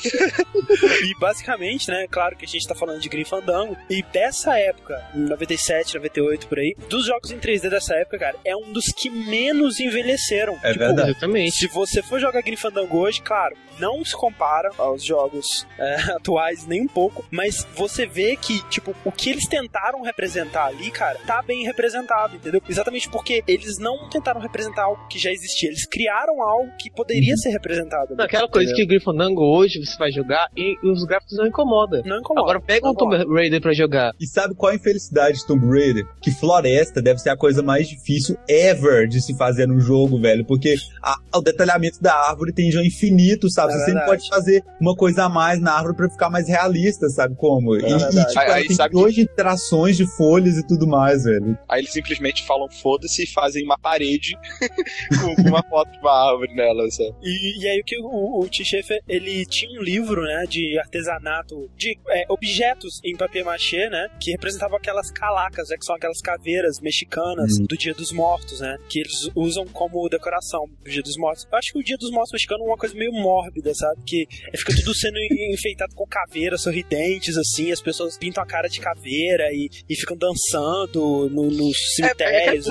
E basicamente, né, claro que a gente tá falando de Grim Fandango, e dessa época, 97, 98, por aí, dos jogos em 3D dessa época, cara, é um dos que menos envelheceram. É verdade. Exatamente. Se você for jogar Grim Fandango hoje, claro, não se compara aos jogos atuais nem um pouco, mas você vê que, tipo, o que eles tentaram representar ali, cara, tá bem representado, entendeu? Exatamente porque eles não tentaram representar algo que já existia, eles criaram algo que poderia ser representado. Não, aquela coisa que o Grim Fandango hoje você vai jogar e os gráficos não incomodam. Não incomoda. Agora pega um Tomb Raider pra jogar. E sabe qual a infelicidade de Tomb Raider? Que floresta deve ser a coisa mais difícil ever de se fazer no jogo, velho. Porque o detalhamento da árvore tem já infinito, sabe? Você sempre pode fazer uma coisa a mais na árvore pra ficar mais realista, sabe como? E tipo, Aí tem sabe milhões de interações de folhas e tudo mais, velho. Aí eles simplesmente falam foda-se e fazem uma parede com uma foto de uma árvore nela, sabe? E aí o que o Tim Schafer, ele tinha um livro, né, de artesanato, de objetos em papier-mâché, né, que representavam aquelas calacas, né, que são aquelas caveiras mexicanas do Dia dos Mortos, né, que eles usam como decoração do Dia dos Mortos. Eu acho que o Dia dos Mortos mexicano é uma coisa meio mórbida, sabe, que fica tudo sendo enfeitado com caveiras sorridentes, assim, as pessoas pintam a cara de caveira e ficam dançando nos cemitérios,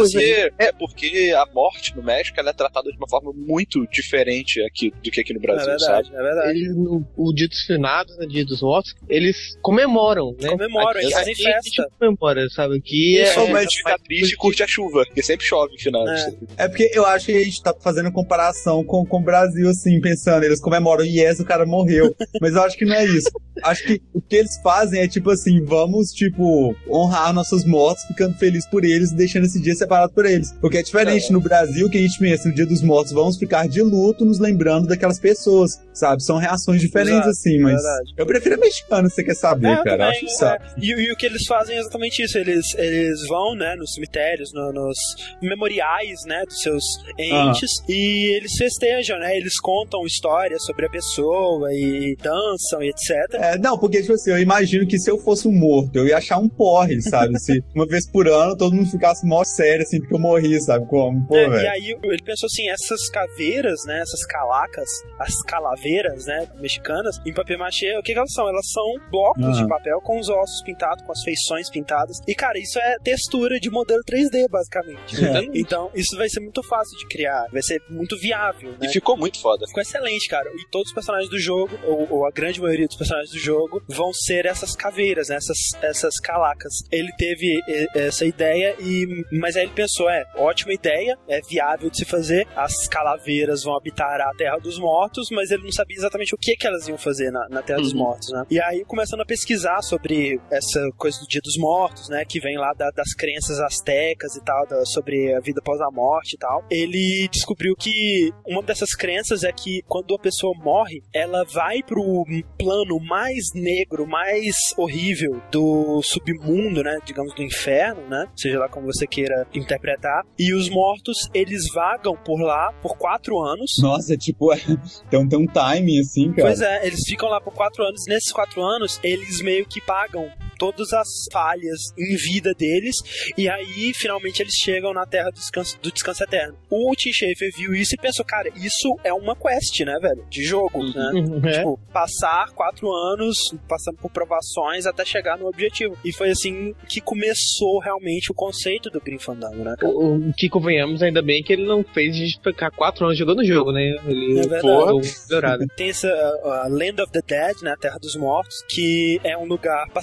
porque a morte no México ela é tratada de uma forma muito diferente aqui do que aqui no Brasil, sabe? É verdade. Eles, o Dia dos Finados, né, Dia dos Mortos, eles comemoram, né? Comemoram, Aqui, eles fazem a gente festa. comemora, sabe? Que Mas fica triste e curte a chuva, porque sempre chove no final. É porque eu acho que a gente tá fazendo comparação com o Brasil, assim, pensando, eles comemoram, o cara morreu. Mas eu acho que não é isso. Acho que o que eles fazem é, tipo assim, vamos, tipo, honrar nossos mortos, ficando felizes por eles e deixando esse dia separado por eles. Porque é diferente no Brasil, que a gente pensa no Dia dos Mortos, vamos ficar de luto nos lembrando daquelas pessoas, sabe? São reações diferentes, assim, mas eu prefiro mexicano, se você quer saber, cara. Também, acho que sabe. E o que eles fazem é exatamente isso, eles vão, né, nos cemitérios, nos memoriais, né, dos seus entes, e eles festejam, né, eles contam histórias sobre a pessoa e dançam e etc. Não, porque, tipo assim, eu imagino que se eu fosse um morto, eu ia achar um porre, sabe? Se uma vez por ano todo mundo ficasse mó sério, assim, porque eu morri, sabe? Como, pô, velho. E aí ele pensou assim, essas caveiras, né, essas calacas, as calaveiras, né, mexicanas, em papier-mâché, o que elas são? Elas são blocos de papel com os ossos pintados, com as feições pintadas. E, cara, isso é textura de modelo 3D, basicamente. Então, isso vai ser muito fácil de criar, vai ser muito viável, né? E ficou muito foda. Ficou excelente, cara. E todos os personagens do jogo, ou a grande maioria dos personagens do jogo, vão ser essas caveiras, né? Essas calacas. Ele teve essa ideia, mas aí ele pensou, ótima ideia, é viável de se fazer, as calaveiras vão habitar a Terra dos Mortos, mas ele não sabia exatamente o que elas iam fazer na Terra dos Mortos, né? E aí, começando a pesquisar sobre essa coisa do Dia dos Mortos, né? Que vem lá das crenças astecas e tal, sobre a vida após a morte e tal, ele descobriu que uma dessas crenças é que quando a pessoa morre, ela vai pro plano mais negro, mais horrível do submundo, né? Digamos, do inferno, né? Seja lá como você queira interpretar. E os mortos, eles vagam por lá por 4 anos. Nossa, tipo, tem um timing assim, cara. Pois é, eles ficam lá por 4 anos. Nesses 4 anos, eles meio que pagam todas as falhas em vida deles, e aí finalmente eles chegam na Terra do Descanso Eterno. O Tim Schafer viu isso e pensou, cara, isso é uma quest, né, velho? De jogo, né? Tipo, passar 4 anos passando por provações até chegar no objetivo. E foi assim que começou realmente o conceito do Grim Fandango, né, cara? O que convenhamos, ainda bem que ele não fez a gente ficar 4 anos jogando o jogo, né? Ele tem essa Land of the Dead, né, a Terra dos Mortos, que é um lugar passageiro,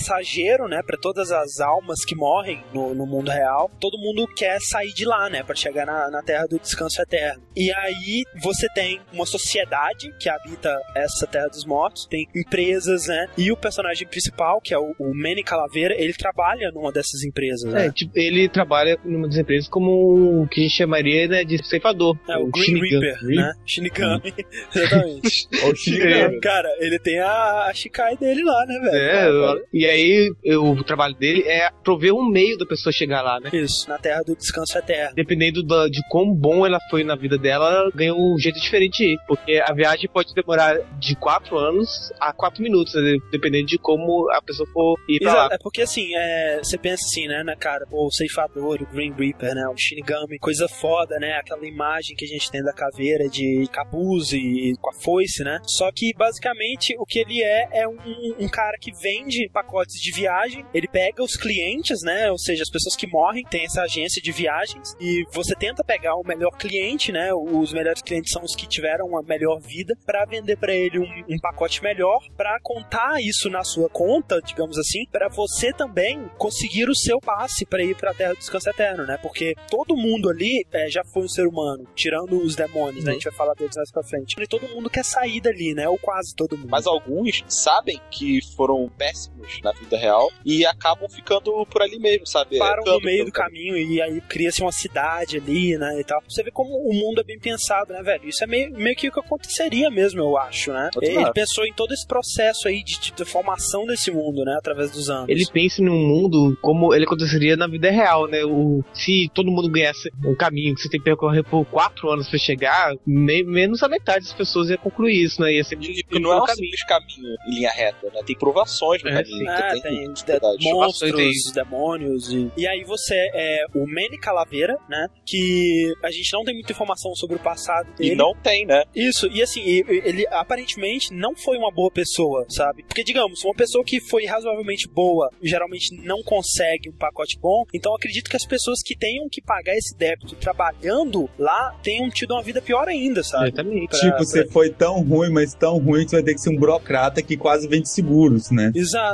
desespero, né, pra todas as almas que morrem no mundo real, todo mundo quer sair de lá, né, pra chegar na Terra do Descanso Eterno. E aí você tem uma sociedade que habita essa Terra dos Mortos, tem empresas, né, e o personagem principal, que é o Manny Calaveira, ele trabalha numa dessas empresas, né? Tipo, ele trabalha numa das empresas como o que a gente chamaria, né, de ceifador. O Green Reaper, né? Shinigami. Exatamente. O Shinigami. Cara, ele tem a Shikai dele lá, né, velho? E aí o trabalho dele é prover um meio da pessoa chegar lá, né? Isso, na Terra do Descanso Eterno. Dependendo de quão bom ela foi na vida dela, ela ganha um jeito diferente de ir. Porque a viagem pode demorar de 4 anos a 4 minutos, né? Dependendo de como a pessoa for ir pra lá. É porque assim, você pensa assim, né, cara, o ceifador, o Green Reaper, né, o Shinigami, coisa foda, né, aquela imagem que a gente tem da caveira de capuz e com a foice, né, só que basicamente o que ele é um cara que vende pacotes de viagem, ele pega os clientes, né, ou seja, as pessoas que morrem, tem essa agência de viagens, e você tenta pegar o melhor cliente, né, os melhores clientes são os que tiveram uma melhor vida, pra vender pra ele um pacote melhor, pra contar isso na sua conta, digamos assim, pra você também conseguir o seu passe pra ir pra Terra do Descanso Eterno, né, porque todo mundo ali já foi um ser humano, tirando os demônios, né, a gente vai falar deles mais pra frente, e todo mundo quer sair dali, né, ou quase todo mundo. Mas alguns sabem que foram péssimos na vida real e acabam ficando por ali mesmo, sabe? Param no meio do caminho e aí cria-se uma cidade ali, né, e tal. Você vê como o mundo é bem pensado, né, velho? Isso é meio que o que aconteceria mesmo, eu acho, né? Ele pensou em todo esse processo aí de formação desse mundo, né, através dos anos. Ele pensa num mundo como ele aconteceria na vida real, né? Se todo mundo ganhasse um caminho que você tem que percorrer por 4 anos pra chegar, menos a metade das pessoas ia concluir isso, né? Ia ser e não é um simples caminho em linha reta, né? Tem provações no caminho. Tem monstros, demônios. E aí você é o Manny Calaveira, né? Que a gente não tem muita informação sobre o passado dele. E não tem, né? Isso, e assim, ele aparentemente não foi uma boa pessoa, sabe? Porque, digamos, uma pessoa que foi razoavelmente boa geralmente não consegue um pacote bom, então acredito que as pessoas que tenham que pagar esse débito trabalhando lá tenham tido uma vida pior ainda, sabe? Você foi tão ruim, mas tão ruim que você vai ter que ser um burocrata que quase vende seguros, né? Exato.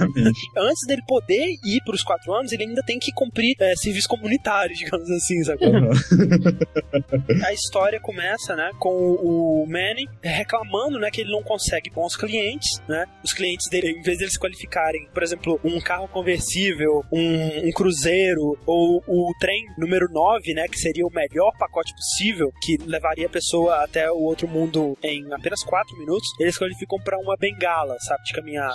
Antes dele poder ir pros 4 anos, ele ainda tem que cumprir serviço comunitário, digamos assim, sabe? A história começa, né, com o Manny reclamando, né, que ele não consegue bons clientes, né? Os clientes dele, em vez de eles qualificarem, por exemplo, um carro conversível, um cruzeiro, ou o trem número 9, né, que seria o melhor pacote possível, que levaria a pessoa até o outro mundo em apenas 4 minutos, eles qualificam pra uma bengala, sabe, de caminhar.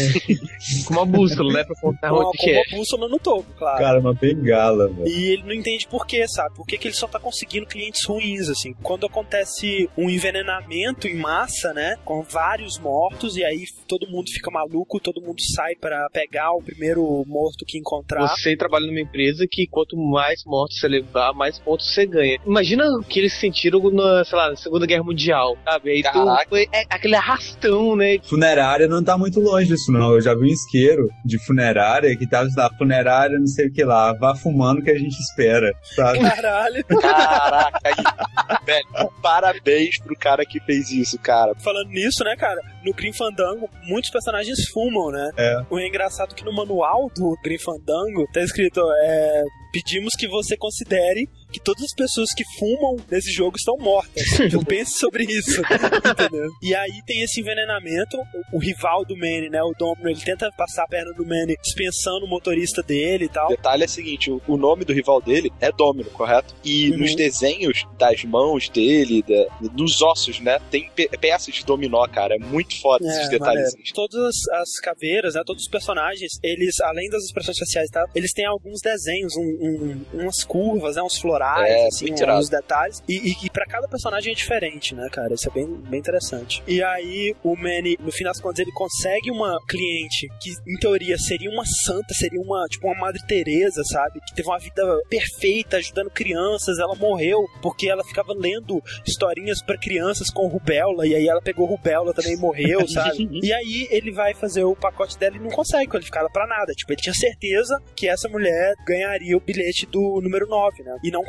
Com uma bússola, né, pra contar onde que é. Com uma bússola no topo, claro. Cara, uma bengala, velho. E ele não entende por quê, sabe? Por que ele só tá conseguindo clientes ruins, assim. Quando acontece um envenenamento em massa, né, com vários mortos, e aí todo mundo fica maluco, todo mundo sai pra pegar o primeiro morto que encontrar. Você trabalha numa empresa que quanto mais mortos você levar, mais pontos você ganha. Imagina o que eles sentiram na, sei lá, na Segunda Guerra Mundial, sabe? Aí foi aquele arrastão, né? Funerária não tá muito longe disso, não. Eu já vi um isqueiro de funerária que tava lá, funerária não sei o que lá, vá fumando que a gente espera, sabe? Caralho. Caraca, velho, parabéns pro cara que fez isso, cara. Falando nisso, né, cara, no Grim Fandango, muitos personagens fumam, né? O engraçado é que no manual do Grim Fandango tá escrito, pedimos que você considere que todas as pessoas que fumam nesse jogo estão mortas. Então pense sobre isso. Entendeu? E aí tem esse envenenamento, o rival do Manny, né, o Domino, ele tenta passar a perna do Manny dispensando o motorista dele e tal. O detalhe é o seguinte, o nome do rival dele é Domino, correto? E nos desenhos das mãos dele, dos ossos, né, tem peças de dominó, cara. É muito foda esses detalhes. Todas as caveiras, né, todos os personagens, eles, além das expressões faciais e tal, eles têm alguns desenhos, umas curvas, né, uns florais, assim, uns detalhes. E pra cada personagem é diferente, né, cara? Isso é bem interessante. E aí, o Manny, no fim das contas, ele consegue uma cliente que, em teoria, seria uma santa, seria uma Madre Teresa, sabe? Que teve uma vida perfeita, ajudando crianças. Ela morreu porque ela ficava lendo historinhas pra crianças com rubéola, e aí ela pegou rubéola também e morreu, sabe? E aí, ele vai fazer o pacote dela e não consegue qualificar ela pra nada. Tipo, ele tinha certeza que essa mulher ganharia o bilhete do número 9, né? E não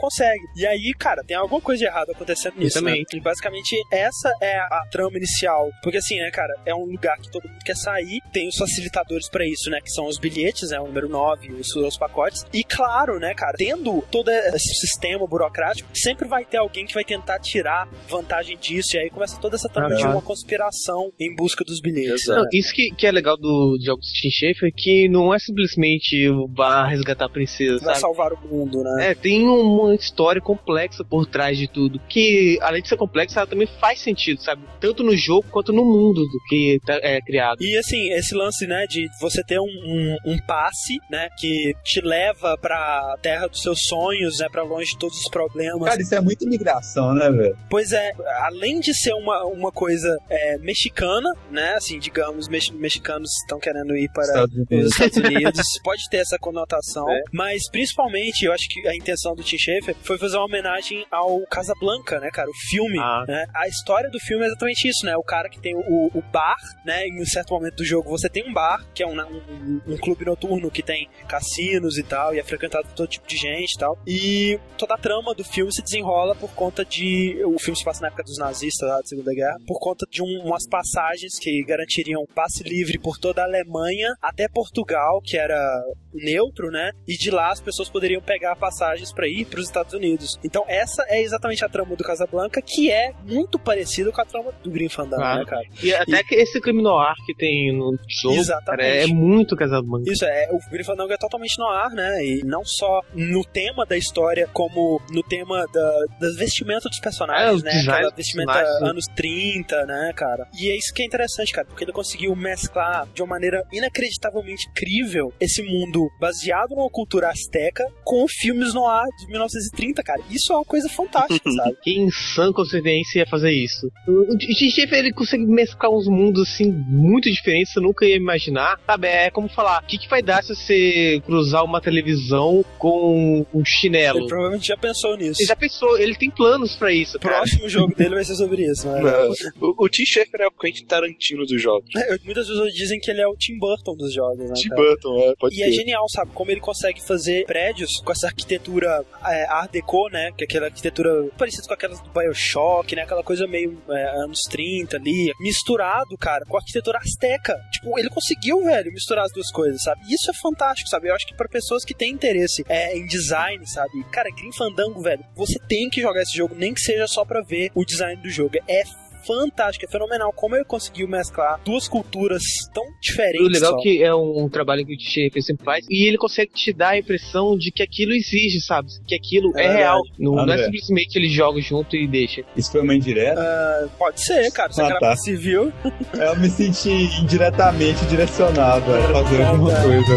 consegue. E aí, cara, tem alguma coisa de errado acontecendo nisso, né? E basicamente essa é a trama inicial. Porque assim, né, cara, é um lugar que todo mundo quer sair, tem os facilitadores pra isso, né, que são os bilhetes, né, o número 9, os pacotes. E claro, né, cara, tendo todo esse sistema burocrático, sempre vai ter alguém que vai tentar tirar vantagem disso, e aí começa toda essa trama de uma conspiração em busca dos bilhetes. Não, isso que é legal do jogo do Tim Schafer, que não é simplesmente vá resgatar a princesa, vai sabe? salvar o mundo, né? Tem uma história complexa por trás de tudo, que além de ser complexa, ela também faz sentido, sabe? Tanto no jogo quanto no mundo do que é criado. E assim, esse lance, né, de você ter um passe, né, que te leva pra terra dos seus sonhos, né, pra longe de todos os problemas. Cara, isso é muito imigração, né, velho? Pois é, além de ser uma coisa mexicana, né, assim, digamos, mexicanos estão querendo ir para os Estados Unidos, pode ter essa conotação, mas principalmente, eu acho que a intenção do Tim Schafer foi fazer uma homenagem ao Casablanca, né, cara, o filme, né, a história do filme é exatamente isso, né, o cara que tem o bar, né, em um certo momento do jogo você tem um bar, que é um clube noturno que tem cassinos e tal, e é frequentado por todo tipo de gente e tal, e toda a trama do filme se desenrola por conta de... O filme se passa na época dos nazistas, lá da Segunda Guerra, por conta de umas passagens que garantiriam passe livre por toda a Alemanha até Portugal, que era neutro, né, e de lá as pessoas poderiam pegar passagens pra ir pros Estados Unidos. Então essa é exatamente a trama do Casablanca, que é muito parecido com a trama do Grim Fandango, né, cara? E até que esse crime noir que tem no jogo, cara, é muito Casablanca. Isso, o Grim Fandango é totalmente noir, né, e não só no tema da história, como no tema das vestimentas dos personagens, né, aquela vestimenta anos 30, né, cara? E é isso que é interessante, cara, porque ele conseguiu mesclar de uma maneira inacreditavelmente incrível esse mundo baseado numa cultura azteca com filmes noir de 1930, cara. Isso é uma coisa fantástica, sabe? Que insano consciência ia fazer isso. O Tim Schafer, ele consegue mesclar uns mundos, assim, muito diferentes, você nunca ia imaginar. Sabe, é como falar, o que vai dar se você cruzar uma televisão com um chinelo? Ele provavelmente já pensou nisso. Ele já pensou, ele tem planos pra isso, cara. O próximo jogo dele vai ser sobre isso, né? O Tim Schafer é o Quentin Tarantino dos jogos. Muitas pessoas dizem que ele é o Tim Burton dos jogos, né? Tim Burton, pode ser. E é genial, sabe? Como ele consegue fazer prédios com essa arquitetura Art Deco, né? Que é aquela arquitetura parecida com aquelas do BioShock, né? Aquela coisa meio anos 30 ali, misturado, cara, com a arquitetura azteca. Tipo, ele conseguiu, velho, misturar as duas coisas, sabe? E isso é fantástico, sabe? Eu acho que pra pessoas que têm interesse em design, sabe? Cara, Grim Fandango, velho, você tem que jogar esse jogo, nem que seja só pra ver o design do jogo. É fantástico, é fenomenal como ele conseguiu mesclar duas culturas tão diferentes. O legal é que é um trabalho que o Schafer sempre faz, e ele consegue te dar a impressão de que aquilo exige, sabe? Que aquilo é real. Não é simplesmente ele joga junto e deixa. Isso foi uma indireta? Pode ser, cara. Você era civil. Eu me senti indiretamente direcionado a fazer alguma coisa.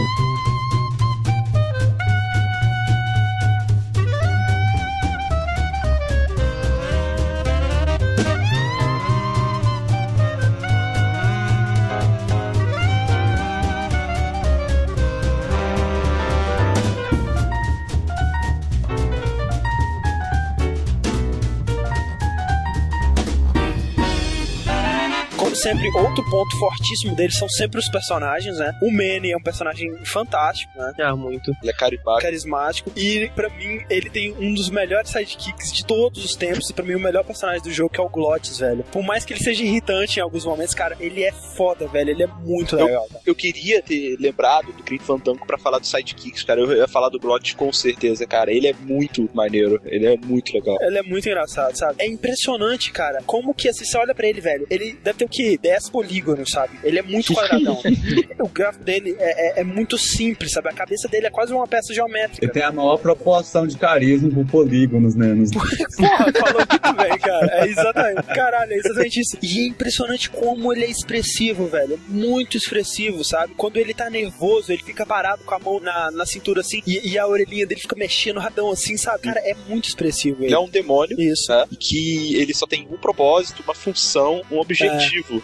Sempre, outro ponto fortíssimo deles são sempre os personagens, né? O Manny é um personagem fantástico, né? Muito. Ele é carismático. E pra mim, ele tem um dos melhores sidekicks de todos os tempos. E pra mim, o melhor personagem do jogo, que é o Glottis, velho. Por mais que ele seja irritante em alguns momentos, cara, ele é foda, velho. Ele é muito legal, cara. Eu queria ter lembrado do Grim Fandango pra falar dos sidekicks, cara. Eu ia falar do Glottis com certeza, cara. Ele é muito maneiro. Ele é muito legal. Ele é muito engraçado, sabe? É impressionante, cara. Como que, assim, você olha pra ele, velho, ele deve ter o quê? 10 polígonos, sabe? Ele é muito quadradão. O gráfico dele é muito simples, sabe? A cabeça dele é quase uma peça geométrica. Ele tem a maior proporção de carisma com polígonos, né? Porra, falou muito bem, cara. É exatamente. Caralho, é exatamente isso. E é impressionante como ele é expressivo, velho. Muito expressivo, sabe? Quando ele tá nervoso, ele fica parado com a mão na cintura assim, e a orelhinha dele fica mexendo radão assim, sabe? Cara, é muito expressivo. Ele é um demônio, isso, né? Que ele só tem um propósito, uma função, um objetivo.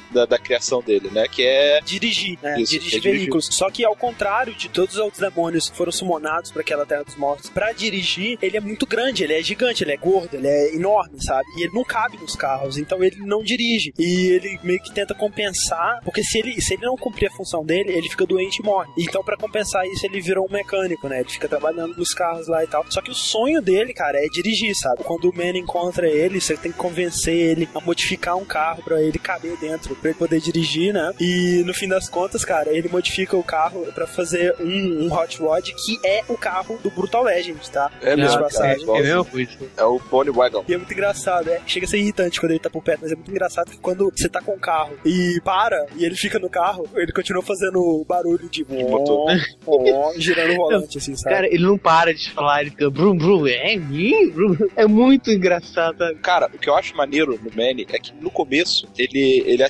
da criação dele, né? Que é dirigir, né? Isso, Dirigir veículos. Só que ao contrário de todos os outros demônios que foram summonados pra aquela Terra dos Mortos, pra dirigir, ele é muito grande, ele é gigante, ele é gordo, ele é enorme, sabe? E ele não cabe nos carros, então ele não dirige. E ele meio que tenta compensar, porque se ele não cumprir a função dele, ele fica doente e morre. Então pra compensar isso, ele virou um mecânico, né? Ele fica trabalhando nos carros lá e tal. Só que o sonho dele, cara, é dirigir, sabe? Quando o Man encontra ele, você tem que convencer ele a modificar um carro pra ele caber dentro, pra ele poder dirigir, né? E no fim das contas, cara, ele modifica o carro pra fazer um Hot Rod, que é o carro do Brutal Legend, tá? É mesmo, passagem. É a mesma coisa. É o Pony Wagon. E é muito engraçado, chega a ser irritante quando ele tá por perto, mas é muito engraçado que quando você tá com o carro e para, e ele fica no carro, ele continua fazendo barulho de motor. girando o volante, assim, sabe? Cara, ele não para de falar, ele fica brum, brum, é muito engraçado, sabe? Cara, o que eu acho maneiro no Manny é que no começo ele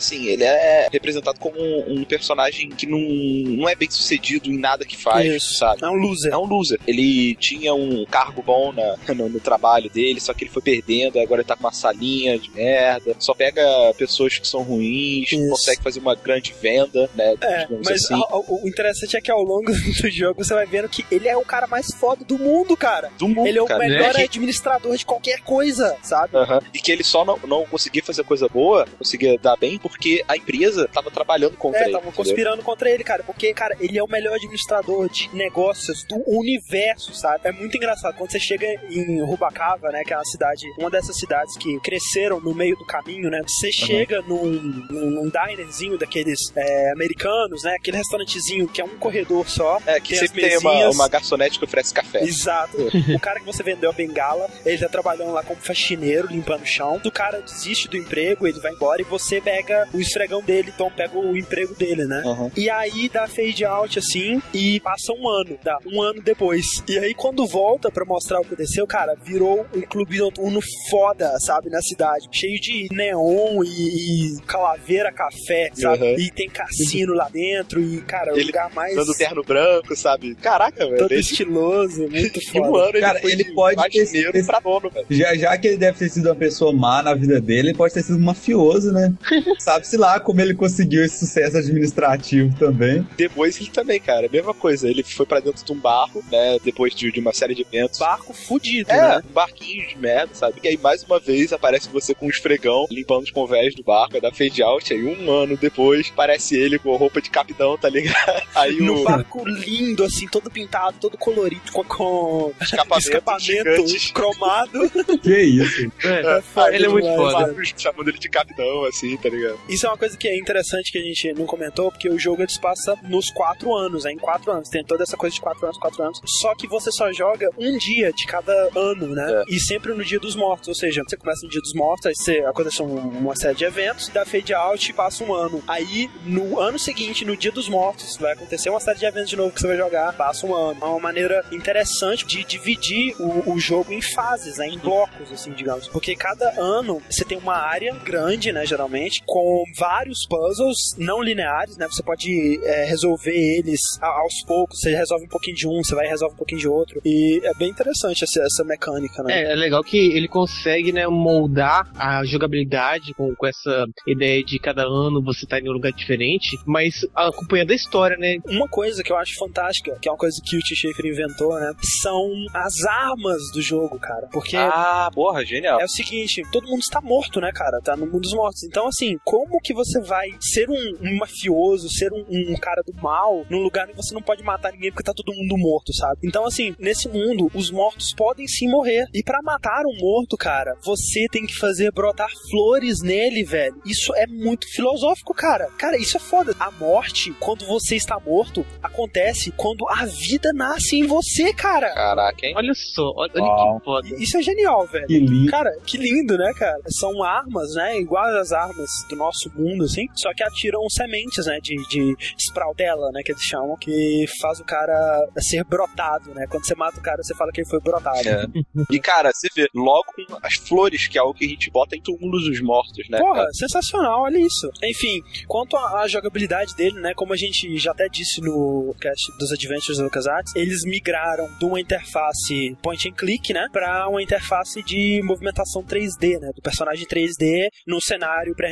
é representado como um personagem que não é bem sucedido em nada que faz, Isso. sabe? É um loser. É um loser. Ele tinha um cargo bom no trabalho dele, só que ele foi perdendo, agora ele tá com uma salinha de merda, só pega pessoas que são ruins, não consegue fazer uma grande venda, né? Mas assim. o interessante é que ao longo do jogo você vai vendo que ele é o cara mais foda do mundo, cara. Do mundo, ele é o cara, melhor né? administrador de qualquer coisa, sabe? E que ele só não conseguia fazer coisa boa, não conseguia dar bem, porque a empresa tava trabalhando contra ele. Tava conspirando contra ele, cara. Porque, cara, ele é o melhor administrador de negócios do universo, sabe? É muito engraçado. Quando você chega em Rubacava, né, que é uma dessas cidades que cresceram no meio do caminho, né? Você chega num dinerzinho daqueles americanos, né? Aquele restaurantezinho que é um corredor só. Que sempre tem uma garçonete que oferece café. Exato. O cara que você vendeu a bengala, ele tá trabalhando lá como faxineiro, limpando o chão. O cara desiste do emprego, ele vai embora e você pega o esfregão dele, então pega o emprego dele, né? E aí dá fade out, assim, e passa um ano. Dá um ano depois. E aí quando volta pra mostrar o que aconteceu, cara, virou um clube noturno foda, sabe? Na cidade. Cheio de neon e calaveira café, sabe? E tem cassino lá dentro e, cara, o lugar mais... Dando terno branco, sabe? Caraca, velho. Todo estiloso, muito foda. Um ano cara, ele pode ter sido pra dono, velho. Já que ele deve ter sido uma pessoa má na vida dele, ele pode ter sido mafioso, né? Sabe-se lá como ele conseguiu esse sucesso administrativo também. Depois ele também, cara, mesma coisa. Ele foi pra dentro de um barco, né? Depois de uma série de eventos. Barco fudido, né? Um barquinho de merda, sabe? E aí, mais uma vez, aparece você com um esfregão, limpando os convés do barco, vai dar fade out. Aí, um ano depois, aparece ele com a roupa de capitão, tá ligado? Aí no barco lindo, assim, todo pintado, todo colorido, com escapamento cromado. Que isso? Ele é muito foda. Chamando ele de capitão, assim, tá ligado? Isso é uma coisa que é interessante que a gente não comentou, porque o jogo ele se passa nos 4 anos, né? Em 4 anos. Tem toda essa coisa de 4 anos. Só que você só joga um dia de cada ano, né? E sempre no Dia dos Mortos. Ou seja, você começa no Dia dos Mortos, aí acontece uma série de eventos, dá fade out e passa um ano. Aí, no ano seguinte, no Dia dos Mortos, vai acontecer uma série de eventos de novo que você vai jogar, passa um ano. É uma maneira interessante de dividir o jogo em fases, né? Em blocos, assim, digamos. Porque cada ano você tem uma área grande, né? Geralmente, com vários puzzles não lineares, né? Você pode resolver eles aos poucos. Você resolve um pouquinho de um, você vai e resolve um pouquinho de outro. E é bem interessante essa mecânica, né? É legal que ele consegue, né, moldar a jogabilidade com essa ideia de cada ano você tá em um lugar diferente, mas acompanhando a história, né? Uma coisa que eu acho fantástica, que é uma coisa que o T. Schafer inventou, né? São as armas do jogo, cara. Porque... porra, genial. É o seguinte, todo mundo está morto, né, cara? Tá no mundo dos mortos. Então, assim, como que você vai ser um mafioso, ser um cara do mal, num lugar onde você não pode matar ninguém porque tá todo mundo morto, sabe? Então, assim, nesse mundo, os mortos podem sim morrer. E pra matar um morto, cara, você tem que fazer brotar flores nele, velho. Isso é muito filosófico, cara. Cara, isso é foda. A morte, quando você está morto, acontece quando a vida nasce em você, cara. Caraca, hein? Olha só, olha que foda. Isso é genial, velho. Que lindo. Cara, que lindo, né, cara? São armas, né, iguais às armas do nosso mundo, assim, só que atiram sementes, né, de sproutella, né, que eles chamam, que faz o cara ser brotado, né? Quando você mata o cara, você fala que ele foi brotado. E, cara, você vê, logo com as flores, que é algo que a gente bota em túmulos dos mortos, né? Porra, cara? sensacional, olha isso. Enfim, quanto à jogabilidade dele, né, como a gente já até disse no cast dos Adventures da LucasArts, eles migraram de uma interface point and click, né, pra uma interface de movimentação 3D, né, do personagem 3D no cenário pré-renderizado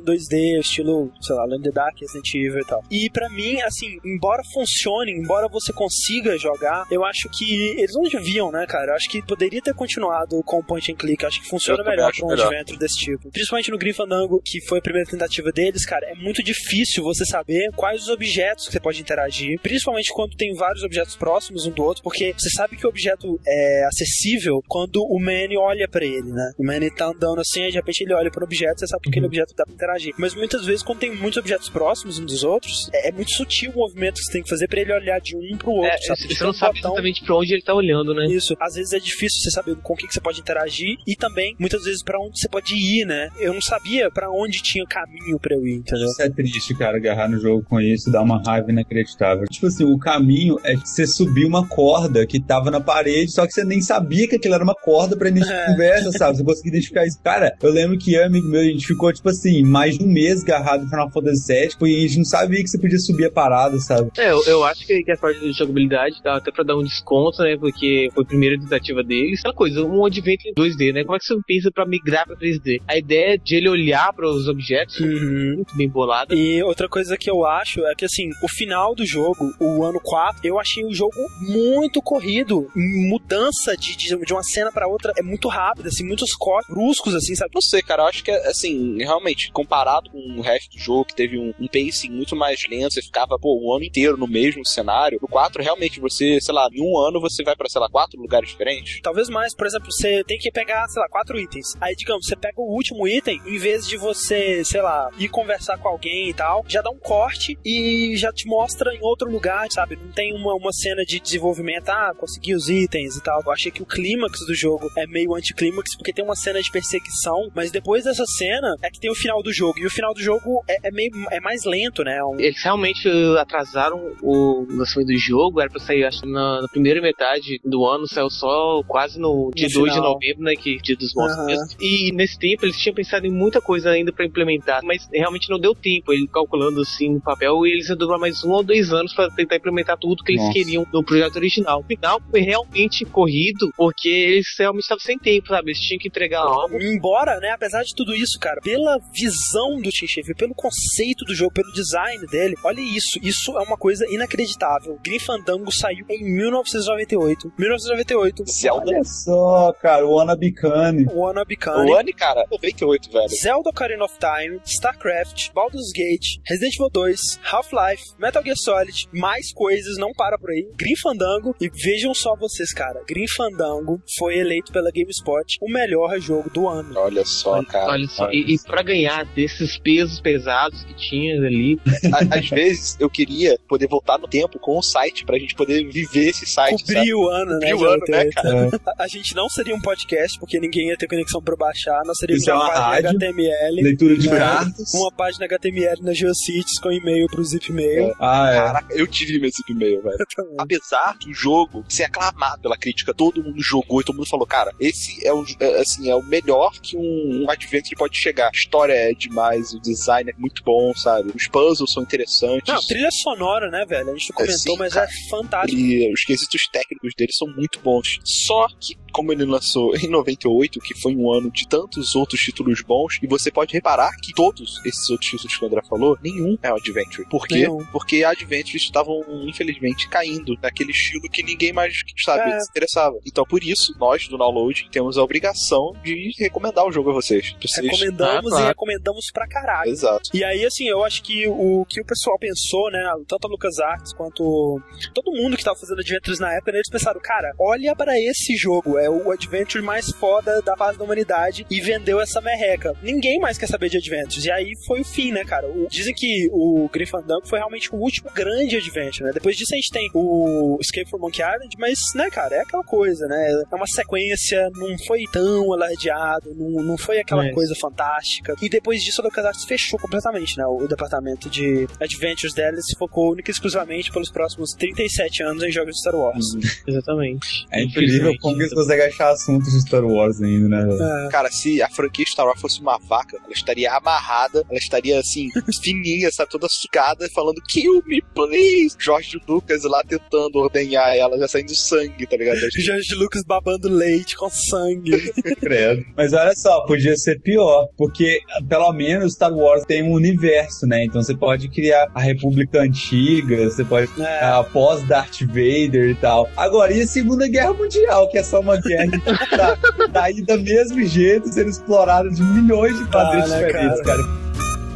em 2D, estilo, sei lá, Land of the Dark, Resident Evil e tal. E pra mim, assim, embora funcione, embora você consiga jogar, eu acho que eles não deviam, né, cara? Eu acho que poderia ter continuado com o point and click. Eu acho que funciona melhor pra um adventure desse tipo. Principalmente no Grim Fandango, que foi a primeira tentativa deles, cara, é muito difícil você saber quais os objetos que você pode interagir, principalmente quando tem vários objetos próximos um do outro, porque você sabe que o objeto é acessível quando o Manny olha pra ele, né? O Manny tá andando assim, e de repente ele olha pro objeto, você sabe que aquele objeto dá pra interagir. Mas muitas vezes, quando tem muitos objetos próximos uns dos outros, é muito sutil o movimento que você tem que fazer pra ele olhar de um pro outro, sabe? Você não sabe exatamente pra onde ele tá olhando, né? Isso. Às vezes é difícil você saber com o que você pode interagir e também, muitas vezes, pra onde você pode ir, né? Eu não sabia pra onde tinha caminho pra eu ir, entendeu? Isso é triste, cara, agarrar no jogo com isso, dá uma raiva inacreditável. Tipo assim, o caminho é que você subir uma corda que tava na parede, só que você nem sabia que aquilo era uma corda pra início de conversa, sabe? Você conseguia identificar isso. Cara, eu lembro que eu, amigo meu, a gente ficou, tipo assim, mais de um mês agarrado no Final Fantasy VII e a gente não sabia que você podia subir a parada, sabe? Eu acho que a parte de jogabilidade dá até pra dar um desconto, né? Porque foi a primeira tentativa deles. Aquela coisa, um adventure em 2D, né? Como é que você pensa pra migrar pra 3D? A ideia de ele olhar para os objetos muito bem bolada. E outra coisa que eu acho é que, assim, o final do jogo, o ano 4, eu achei o jogo muito corrido. Mudança de uma cena pra outra é muito rápida, assim, muitos cortes bruscos, assim, sabe? Não sei, cara, eu acho que, assim, realmente, comparado com o resto do jogo, que teve um pacing muito mais lento, você ficava, o ano inteiro no mesmo cenário. No 4, realmente, você, sei lá, em um ano você vai pra, sei lá, 4 lugares diferentes. Talvez mais, por exemplo, você tem que pegar, sei lá, 4 itens. Aí, digamos, você pega o último item, em vez de você, sei lá, ir conversar com alguém e tal, já dá um corte e já te mostra em outro lugar, sabe? Não tem uma cena de desenvolvimento, consegui os itens e tal. Eu achei que o clímax do jogo é meio anticlímax, porque tem uma cena de perseguição, mas depois dessa cena é que tem o final do jogo, e o final do jogo é mais lento, né? Eles realmente atrasaram o lançamento do jogo, era pra sair, acho, na primeira metade do ano, saiu só quase no dia 2 de novembro, né, que dia dos mortos mesmo. E nesse tempo eles tinham pensado em muita coisa ainda pra implementar, mas realmente não deu tempo. Ele calculando assim no papel, e eles iam durar mais 1 ou 2 anos pra tentar implementar tudo que eles queriam no projeto original. O final foi realmente corrido, porque eles realmente estavam sem tempo, sabe? Eles tinham que entregar algo. Embora, né, apesar de tudo isso, cara, pela visão do Tim Schafer, pelo conceito do jogo, pelo design dele, olha isso é uma coisa inacreditável. Grim Fandango saiu em 1998. 1998. Zelda. Olha só, cara, o Wannabe-Kane. O One, cara, 98, velho. Zelda Ocarina of Time, StarCraft, Baldur's Gate, Resident Evil 2, Half-Life, Metal Gear Solid, mais coisas, não para por aí. Grim Fandango, e vejam só vocês, cara, Grim Fandango foi eleito pela GameSpot o melhor jogo do ano. Olha só, cara. Olha só, e pra ganhar desses pesos pesados que tinha ali... Às vezes eu queria poder voltar no tempo com o site pra gente poder viver esse site, cobrir sabe? O ano, né? O ano, né, cara? A gente não seria um podcast, porque ninguém ia ter conexão pra baixar, nós seríamos Isso é uma uma página rádio, HTML. leitura de né? cartas. Uma página HTML na GeoCities com e-mail pro Zipmail. Caraca, eu tive meu e-mail, velho. Apesar do jogo ser aclamado pela crítica, todo mundo jogou e todo mundo falou, cara, esse é o melhor que um adventure pode chegar. A história é demais, o design é muito bom, sabe? Os puzzles são interessantes. Não, trilha sonora, né, velho? A gente não comentou, mas cara, é fantástico. E os quesitos técnicos dele são muito bons. Só que, como ele lançou em 98, que foi um ano de tantos outros títulos bons, e você pode reparar que todos esses outros títulos que o André falou, nenhum é um Adventure. Por quê? Nenhum. Porque Adventures estavam, infelizmente, caindo naquele estilo que ninguém mais, sabe, se interessava. Então, por isso, nós, do Download, temos a obrigação de recomendar o jogo a vocês. Recomendamos e recomendamos pra caralho. Exato. E aí, assim, eu acho que o pessoal pensou, né, tanto a LucasArts quanto todo mundo que tava fazendo Adventures na época, né, eles pensaram, cara, olha pra esse jogo, é o Adventure mais foda da fase da humanidade, e vendeu essa merreca. Ninguém mais quer saber de Adventures. E aí foi o fim, né, cara? Dizem que o Grim Fandango foi realmente o último grande Adventure, né? Depois disso a gente tem o Escape from Monkey Island, mas, né, cara, é aquela coisa, né? É uma sequência, não foi tão alardeado, não foi aquela coisa fantástica. E depois disso a LucasArts fechou completamente, né? O departamento de Adventures dela se focou única e exclusivamente pelos próximos 37 anos em jogos de Star Wars. Exatamente. É incrível como eles conseguem consegue achar assuntos de Star Wars ainda, né? Cara, se a franquia Star Wars fosse uma vaca, ela estaria amarrada, ela estaria assim, fininha, sabe, toda sugada, falando kill me, please. George Lucas lá tentando ordenhar ela, já saindo sangue, tá ligado? George Lucas babando leite com sangue. Credo. Mas olha só, podia ser pior, porque pelo menos Star Wars tem um universo, né? Então você pode criar a República Antiga, você pode após Darth Vader e tal. Agora, e a Segunda Guerra Mundial, que é só uma guerra que tá aí do mesmo jeito, sendo explorada de milhões de padrões diferentes, cara.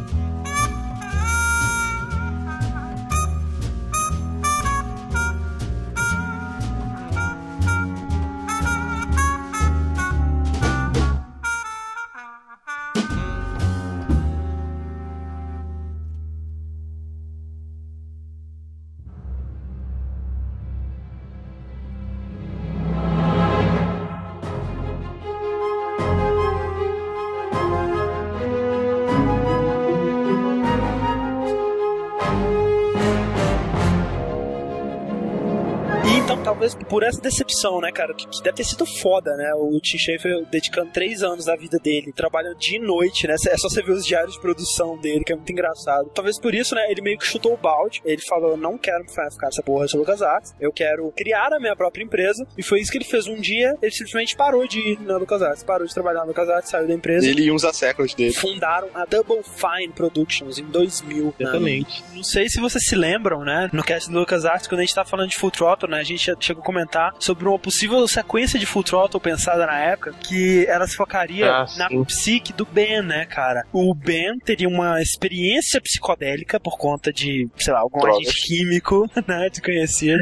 Talvez por essa decepção, né, cara, que deve ter sido foda, né, o Tim Schafer dedicando 3 anos da vida dele, trabalhando dia e noite, né, é só você ver os diários de produção dele, que é muito engraçado. Talvez por isso, né, ele meio que chutou o balde, ele falou, não quero ficar nessa porra de LucasArts, eu quero criar a minha própria empresa, e foi isso que ele fez um dia, ele simplesmente parou de ir na LucasArts, parou de trabalhar na LucasArts, saiu da empresa. Ele e uns séculos dele. Fundaram a Double Fine Productions em 2000. Exatamente. Né? Não sei se vocês se lembram, né, no cast do LucasArts, quando a gente tá falando de Full Throttle, né, a gente chegou a comentar sobre uma possível sequência de Full Throttle pensada na época, que ela se focaria na psique do Ben, né, cara? O Ben teria uma experiência psicodélica por conta de, sei lá, algum agente químico, né, desconhecido.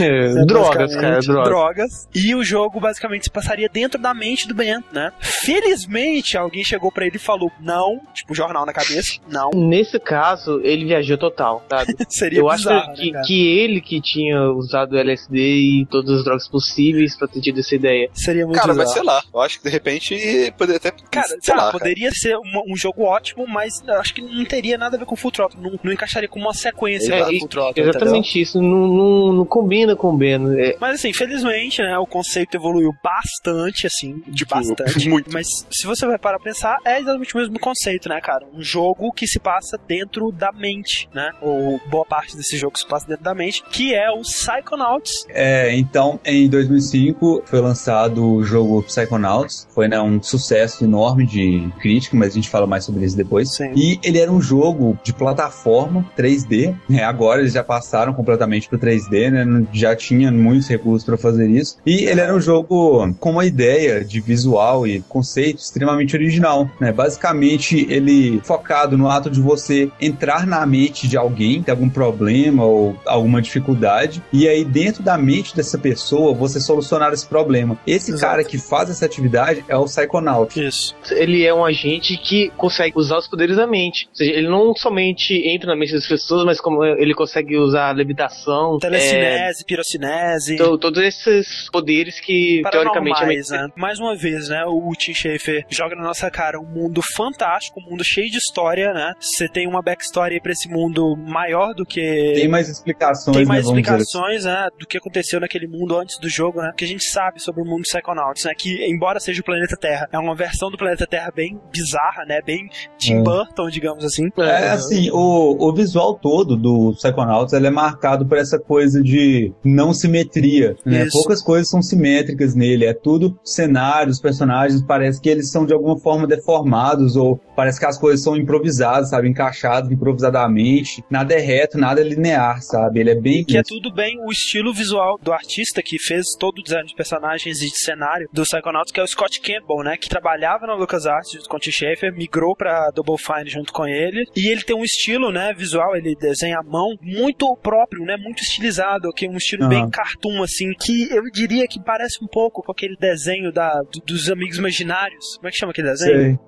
Drogas, cara, drogas. E o jogo basicamente se passaria dentro da mente do Ben, né? Felizmente, alguém chegou pra ele e falou não, tipo, jornal na cabeça, não. Nesse caso, ele viajou total, sabe? Seria eu bizarro, acho né, que ele que tinha usado LSD e todas as drogas possíveis pra ter tido essa ideia. Seria muito bizarro. Mas sei lá, eu acho que de repente poderia até... Cara, poderia ser um jogo ótimo, mas acho que não teria nada a ver com Full Throttle, não encaixaria como uma sequência para Full Throttle. Exatamente, entendeu? Isso não combina com o Ben. Mas assim, felizmente, né, o conceito evoluiu bastante, assim, bastante. Muito. Mas se você vai parar pra pensar, é exatamente o mesmo conceito, né, cara? Um jogo que se passa dentro da mente, né? Ou boa parte desse jogo se passa dentro da mente, que é o Psychonauts. Então, em 2005 foi lançado o jogo Psychonauts, foi, né, um sucesso enorme de crítica, mas a gente fala mais sobre isso depois. Sim. E ele era um jogo de plataforma 3D, né? Agora eles já passaram completamente pro 3D, né? Já tinha muitos recursos para fazer isso. E ele era um jogo com uma ideia de visual e conceito extremamente original, né? Basicamente, ele focado no ato de você entrar na mente de alguém, ter algum problema ou alguma dificuldade, e aí dentro da mente dessa pessoa, você solucionar esse problema. Esse cara que faz essa atividade é o Psychonaut. Isso. Ele é um agente que consegue usar os poderes da mente. Ou seja, ele não somente entra na mente das pessoas, mas como ele consegue usar levitação, telecinese, pirocinese, todos esses poderes que teoricamente né? Mais uma vez, né, o Tim Schafer joga na nossa cara um mundo fantástico, um mundo cheio de história, né? Você tem uma backstory aí pra esse mundo maior do que... Tem mais explicações, tem mais explicações, né, do que aconteceu naquele mundo antes do jogo, né? Que a gente sabe sobre o mundo dos Psychonauts, né? Que, embora seja o planeta Terra, é uma versão do planeta Terra bem bizarra, né? Bem Tim Burton, digamos assim. Assim, o visual todo do Psychonauts, ele é marcado por essa coisa de não simetria, né? Poucas coisas são simétricas nele, é tudo cenário, os personagens parece que eles são de alguma forma deformados, ou parece que as coisas são improvisadas, sabe? Encaixadas improvisadamente, nada é reto, nada é linear, sabe? Ele é bem... Que é tudo bem o estilo visual do artista que fez todo o design de personagens e de cenário do Psychonauts, que é o Scott Campbell, né? Que trabalhava na LucasArts junto com o Tim Schafer, migrou pra Double Fine junto com ele, e ele tem um estilo, né, visual, ele desenha à mão muito próprio, né? Muito estilizado, que é um estilo bem cartoon, assim, que eu diria que parece um pouco com aquele desenho dos Amigos Imaginários. Como é que chama aquele desenho?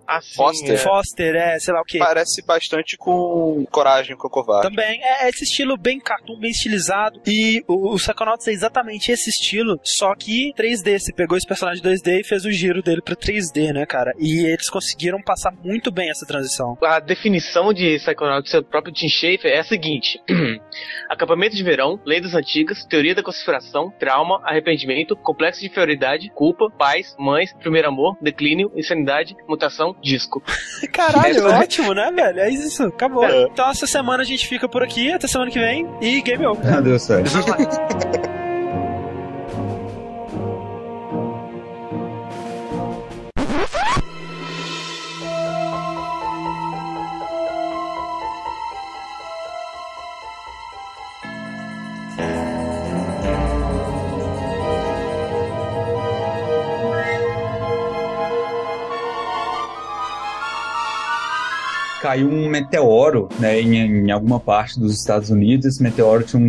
Foster, sei lá o que. Parece bastante com Coragem com o Covarde. Também, é esse estilo bem cartoon, bem estilizado, e o Psychonauts, proposta é exatamente esse estilo, só que 3D. Você pegou esse personagem 2D e fez o giro dele pra 3D, né, cara? E eles conseguiram passar muito bem essa transição. A definição de Psychonauts do próprio Tim Schafer é a seguinte: acampamento de verão, lendas antigas, teoria da conspiração, trauma, arrependimento, complexo de inferioridade, culpa, paz, mães, primeiro amor, declínio, insanidade, mutação, disco. Caralho, ótimo, né, velho? É isso, acabou. Então essa semana a gente fica por aqui, até semana que vem e game over. Ah, deu certo. Caiu um meteoro, né, em alguma parte dos Estados Unidos. Esse meteoro tinha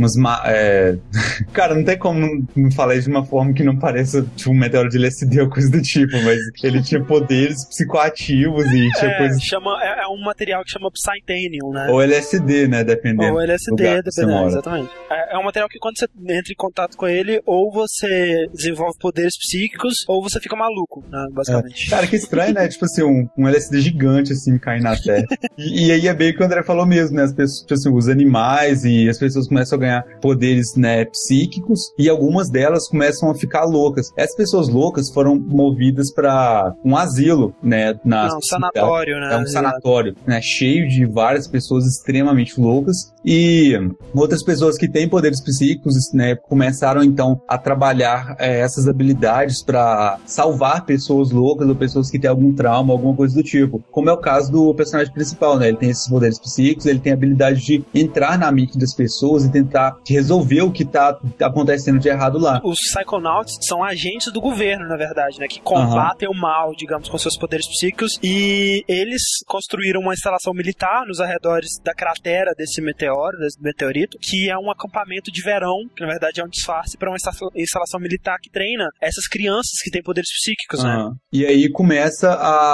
Cara, não tem como não falar isso de uma forma que não pareça tipo um meteoro de LSD ou coisa do tipo, mas ele tinha poderes psicoativos e tinha coisas... É um material que chama Psytanium, né? Ou LSD, né, dependendo. Ou LSD, dependendo, exatamente. É um material que quando você entra em contato com ele, ou você desenvolve poderes psíquicos, ou você fica maluco, né, basicamente. Cara, que estranho, né? Tipo assim, um LSD gigante, assim, caindo na Terra. E aí é bem o que o André falou mesmo, né? As pessoas, tipo assim, os animais e as pessoas começam a ganhar poderes, né, psíquicos, e algumas delas começam a ficar loucas. Essas pessoas loucas foram movidas pra um asilo, né? Um sanatório, né? É um sanatório, né? Cheio de várias pessoas extremamente loucas, e outras pessoas que têm poderes psíquicos, né, começaram então a trabalhar essas habilidades pra salvar pessoas loucas ou pessoas que têm algum trauma, alguma coisa do tipo. Como é o caso do personagem principal, né? Ele tem esses poderes psíquicos, ele tem a habilidade de entrar na mente das pessoas e tentar resolver o que tá acontecendo de errado lá. Os Psychonauts são agentes do governo, na verdade, né? Que combatem o mal, digamos, com seus poderes psíquicos, e eles construíram uma instalação militar nos arredores da cratera desse meteoro, desse meteorito, que é um acampamento de verão, que na verdade é um disfarce para uma instalação militar que treina essas crianças que têm poderes psíquicos, né? E aí começa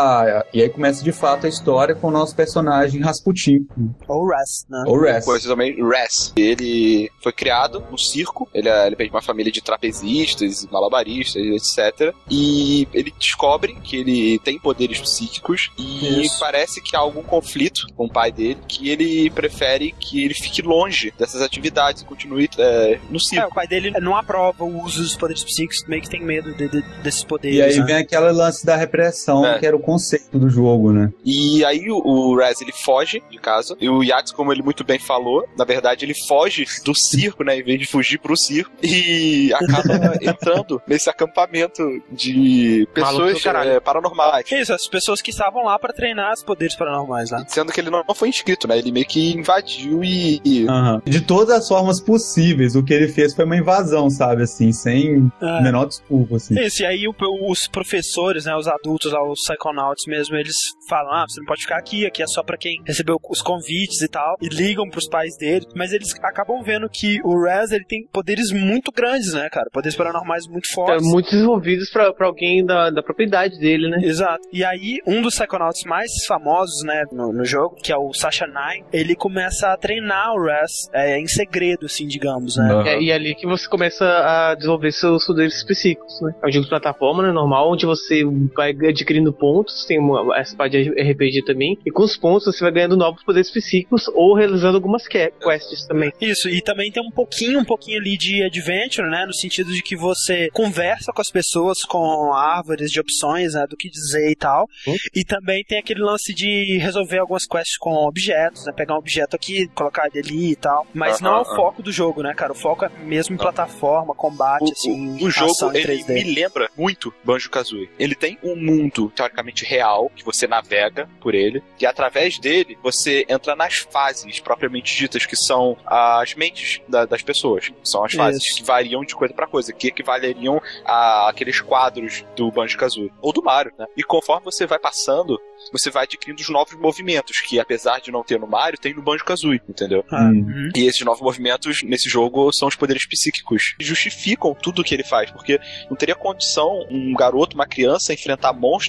de fato a história com o nosso personagem Rasputin. Ou Ras, né? Ou Ras. Conhecido também Ras. Ele foi criado no circo, ele vem de uma família de trapezistas, malabaristas, etc. E ele descobre que ele tem poderes psíquicos e parece que há algum conflito com o pai dele, que ele prefere que ele fique longe dessas atividades e continue no circo. O pai dele não aprova o uso dos poderes psíquicos, meio que tem medo desses poderes. E aí vem aquele lance da repressão, que era o conceito do jogo, né? E aí o Raz, ele foge de casa, e o Yates, como ele muito bem falou, na verdade ele foge do circo, né, em vez de fugir pro circo, e acaba entrando nesse acampamento de pessoas paranormais. Isso, as pessoas que estavam lá pra treinar os poderes paranormais, né? Sendo que ele não foi inscrito, né, ele meio que invadiu De todas as formas possíveis, o que ele fez foi uma invasão, sabe, assim, sem menor desculpa, assim. Isso, e aí os professores, né, os adultos lá, os Psychonauts mesmo, eles falam, você não pode ficar aqui é só pra quem recebeu os convites e tal, e ligam pros pais dele, mas eles acabam vendo que o Raz, ele tem poderes muito grandes, né, cara, poderes paranormais muito fortes. Muito desenvolvidos pra alguém da propriedade dele, né? Exato. E aí, um dos Psychonauts mais famosos, né, no jogo, que é o Sasha Nine, ele começa a treinar o Raz em segredo, assim, digamos, né? E é ali que você começa a desenvolver seus poderes específicos, né? É um jogo de plataforma, né, normal, onde você vai adquirindo pontos, tem essa parte de RPG também, e com os pontos você vai ganhando novos poderes específicos ou realizando algumas quests também. Isso, e também tem um pouquinho ali de adventure, né, no sentido de que você conversa com as pessoas com árvores de opções, né, do que dizer e tal, e também tem aquele lance de resolver algumas quests com objetos, né, pegar um objeto aqui, colocar ele ali e tal, mas não é o foco do jogo, né, cara, o foco é mesmo em plataforma, combate, assim, o jogo, ação em ele 3D. Me lembra muito Banjo-Kazooie. Ele tem um mundo, teoricamente, real, que você navega por ele, e através dele, você entra nas fases propriamente ditas, que são as mentes das pessoas. São as fases que variam de coisa pra coisa, que equivaleriam a aqueles quadros do Banjo-Kazooie, ou do Mario, né? E conforme você vai passando, você vai adquirindo os novos movimentos, que apesar de não ter no Mario, tem no Banjo-Kazooie, entendeu? E esses novos movimentos, nesse jogo, são os poderes psíquicos. Justificam tudo o que ele faz, porque não teria condição um garoto, uma criança, enfrentar monstros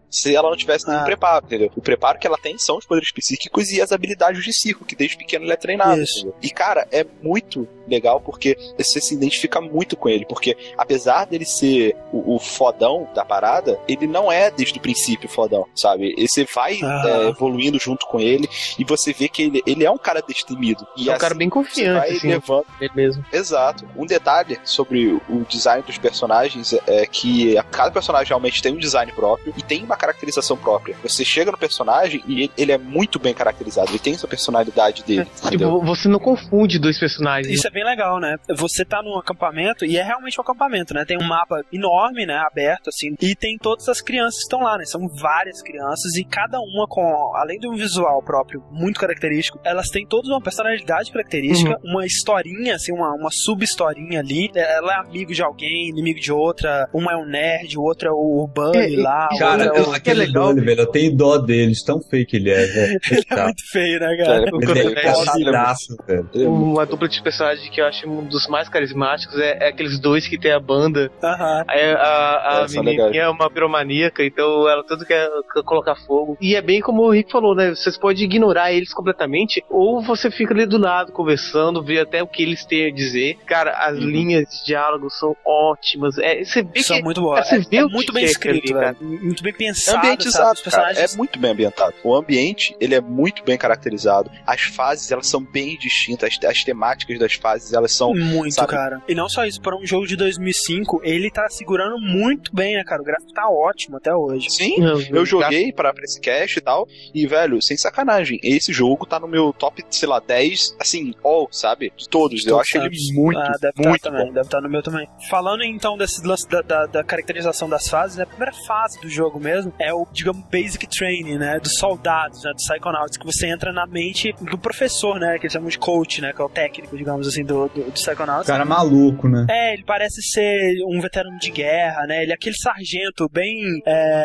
se ela não tivesse nenhum preparo, entendeu? O preparo que ela tem são os poderes psíquicos e as habilidades de circo, que desde pequeno ele é treinado. E, cara, é muito legal porque você se identifica muito com ele, porque apesar dele ser o fodão da parada, ele não é desde o princípio fodão, sabe? E você vai evoluindo junto com ele e você vê que ele é um cara destemido. E é um cara bem confiante, vai levando ele mesmo. Exato. Um detalhe sobre o design dos personagens é que cada personagem realmente tem um design próprio e tem uma caracterização própria. Você chega no personagem e ele é muito bem caracterizado, ele tem essa personalidade dele. Tipo, você não confunde dois personagens. Isso é bem legal, né? Você tá num acampamento, e é realmente um acampamento, né? Tem um mapa enorme, né? Aberto, assim, e tem todas as crianças que estão lá, né? São várias crianças, e cada uma com, além de um visual próprio muito característico, elas têm todas uma personalidade característica, uma historinha, assim, uma sub-historinha ali. Ela é amigo de alguém, inimigo de outra, uma é um nerd, o outro é o Bunny lá. Cara, aquele Bunny, velho, eu tenho dó dele, tão feio que ele é, velho. Ele é muito feio, né, cara? Ele é caçadaço, velho. Uma dupla de personagens que eu acho um dos mais carismáticos é aqueles dois que tem a banda. Aí a menininha é uma piromaníaca, então ela tudo quer colocar fogo. E é bem como o Rick falou, né? Vocês podem ignorar eles completamente, ou você fica ali do lado conversando, vê até o que eles têm a dizer. Cara, as linhas de diálogo são ótimas. Você vê são que muito boas. Você vê muito bem escrito, ali, cara. Muito bem pensado. Ambientizado, os personagens... cara, é muito bem ambientado. O ambiente, ele é muito bem caracterizado. As fases, elas são bem distintas. As temáticas das fases, elas são... Muito, sabe? Cara. E não só isso, para um jogo de 2005, ele tá segurando muito bem, né, cara? O gráfico tá ótimo até hoje. Sim, eu joguei pra esse cast e tal, e, velho, sem sacanagem, esse jogo tá no meu top, sei lá, 10, assim, sabe? De todos. Eu acho ele muito, muito bom. Deve estar no meu também. Falando, então, desse lance da caracterização das fases, né? A primeira fase do jogo mesmo é o, digamos, basic training, né? Dos soldados, né? Dos Psychonauts, que você entra na mente do professor, né? Que eles chamam de coach, né? Que é o técnico, digamos assim, do Psychonauts. Cara maluco, né? Ele parece ser um veterano de guerra, né? Ele é aquele sargento bem...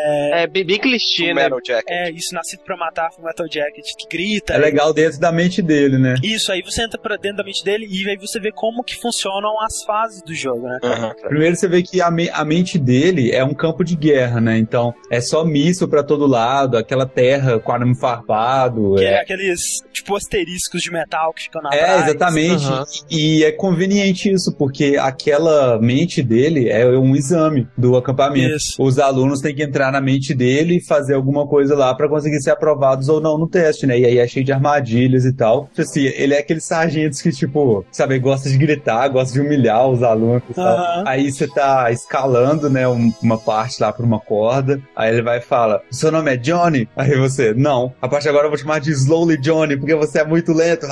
bem clichê, né? Metal Jacket. Isso, nascido pra matar, Full Metal Jacket, que grita. É legal dentro da mente dele, né? Isso, aí você entra pra dentro da mente dele e aí você vê como que funcionam as fases do jogo, né? Primeiro você vê que a mente dele é um campo de guerra, né? Então, é só míssil pra todo lado, aquela terra com arame farpado. Aqueles, tipo, asteriscos de metal que ficam na praia. Exatamente. E é conveniente isso, porque aquela mente dele é um exame do acampamento. Isso. Os alunos têm que entrar na mente dele e fazer alguma coisa lá pra conseguir ser aprovados ou não no teste, né? E aí é cheio de armadilhas e tal. Assim, ele é aqueles sargentos que, tipo, sabe, gosta de gritar, gosta de humilhar os alunos e tal. Aí você tá escalando, né, uma parte lá pra uma corda, aí ele vai e fala, seu nome é Johnny? Aí você, não. A partir de agora eu vou te chamar de Slowly Johnny, porque você é muito lento.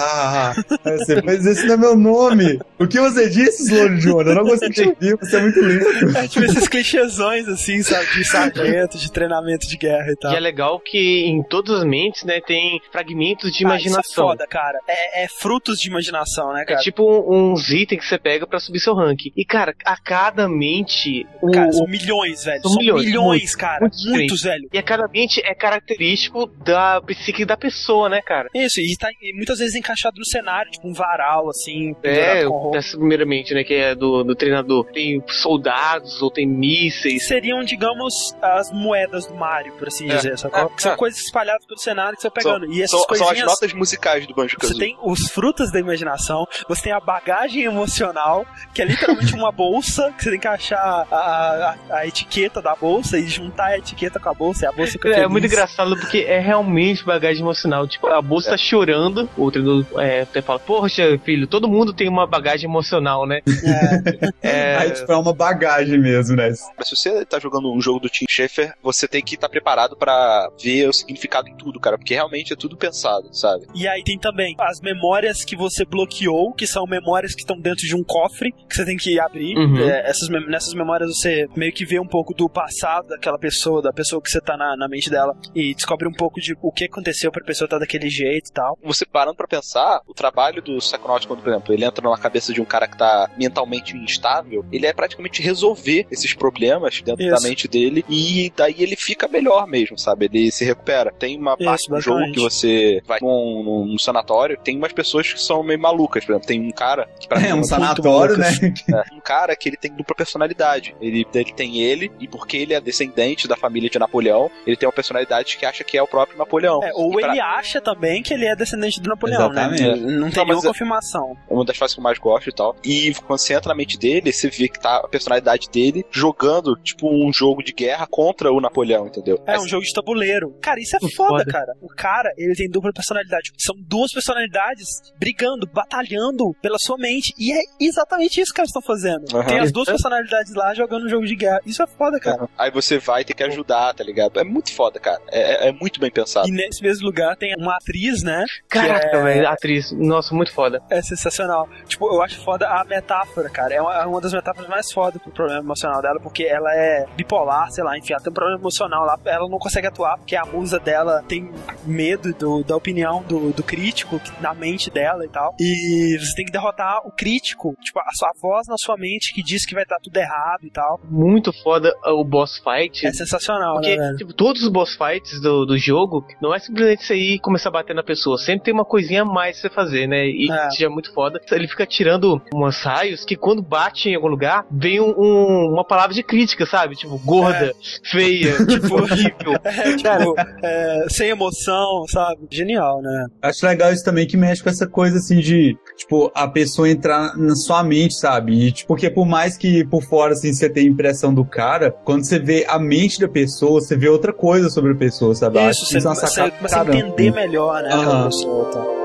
Aí você, mas esse não é meu nome. O que você disse, Slowly Johnny? Eu não consegui ouvir, você é muito lento. Tipo esses clichêzões, assim, sabe, de sargento, de treinamento de guerra e tal. E é legal que em todas as mentes, né, tem fragmentos de imaginação. Isso é foda, cara. É frutos de imaginação, né, cara? É tipo uns itens que você pega pra subir seu ranking. E, cara, a cada mente... Cara, são milhões, velho. São milhões, cara. Muitos, velho. E a cada mente é característico da psique da pessoa, né, cara? Isso, e tá muitas vezes encaixado no cenário, tipo um varal, assim. Dessa primeira mente, né, que é do treinador. Tem soldados ou tem mísseis. Seriam, digamos, as moedas do Mario, por assim dizer, sacou? Que são coisas espalhadas pelo cenário que você vai pegando. E essas coisinhas... São as notas musicais do Banjo-Kazooie. Você tem os frutos da imaginação, você tem a bagagem emocional, que é literalmente uma bolsa, que você tem que achar a etiqueta da bolsa e juntar a etiqueta com a bolsa, e a bolsa fica feliz. É muito engraçado porque é realmente bagagem emocional. Tipo, a bolsa tá chorando, o treinador até fala, poxa, filho, todo mundo tem uma bagagem emocional, né? Aí, tipo, é uma bagagem mesmo, né? Mas se você tá jogando um jogo do Tim Schafer, você tem que estar preparado pra ver o significado em tudo, cara, porque realmente é tudo pensado, sabe? E aí tem também as memórias que você bloqueou, que são memórias que estão dentro de um cofre, que você tem que abrir. Nessas memórias você meio que vê um pouco do passado daquela pessoa, da pessoa que você tá na mente dela, e descobre um pouco de o que aconteceu pra pessoa estar daquele jeito e tal. Você parando pra pensar, o trabalho do Psychonauts, quando, por exemplo, ele entra na cabeça de um cara que tá mentalmente instável, ele é praticamente resolver esses problemas dentro da mente dele, e daí ele fica melhor mesmo, sabe? Ele se recupera. Tem uma parte do jogo que você vai num sanatório, tem umas pessoas que são meio malucas, por exemplo, tem um cara que pra mim um sanatório, né? Um cara que ele tem dupla personalidade. Ele tem ele, e porque ele é descendente da família família de Napoleão, ele tem uma personalidade que acha que é o próprio Napoleão. Ou ele acha também que ele é descendente do Napoleão, Exatamente. né? Não tem nenhuma confirmação. É uma das fases que eu mais gosto e tal. E quando você entra na mente dele, você vê que tá a personalidade dele jogando, tipo, um jogo de guerra contra o Napoleão, entendeu? Um jogo de tabuleiro. Cara, isso é foda, cara. O cara, ele tem dupla personalidade. São duas personalidades brigando, batalhando pela sua mente. E é exatamente isso que eles estão fazendo. Tem as duas personalidades lá jogando um jogo de guerra. Isso é foda, cara. Aí você vai ter que ajudar, tá ligado? É muito foda, cara. É muito bem pensado. E nesse mesmo lugar tem uma atriz, né? Caraca, velho, atriz. Nossa, muito foda. É sensacional. Tipo, eu acho foda a metáfora, cara. É uma das metáforas mais fodas pro problema emocional dela, porque ela é bipolar, sei lá, enfim, ela tem um problema emocional lá. Ela não consegue atuar porque a musa dela tem medo da opinião do crítico na mente dela e tal. E você tem que derrotar o crítico, tipo, a sua voz na sua mente que diz que vai estar tudo errado e tal. Muito foda o boss fight. É sensacional, porque, né, velho? tipo, todos os boss fights do jogo não é simplesmente você ir e começar a bater na pessoa. Sempre tem uma coisinha a mais pra você fazer, né? E isso já é muito foda. Ele fica tirando umas raios que quando bate em algum lugar, vem uma palavra de crítica, sabe? Tipo, gorda, feia, tipo, horrível. Sem emoção, sabe? Genial, né? Acho legal isso também, que mexe com essa coisa assim de, tipo, a pessoa entrar na sua mente, sabe? E, tipo, porque por mais que por fora, assim, você tenha a impressão do cara, quando você vê a mente da pessoa, você vê outra coisa sobre a pessoa, sabe? Isso, você começa a entender melhor, né? Aquela pessoa, tá?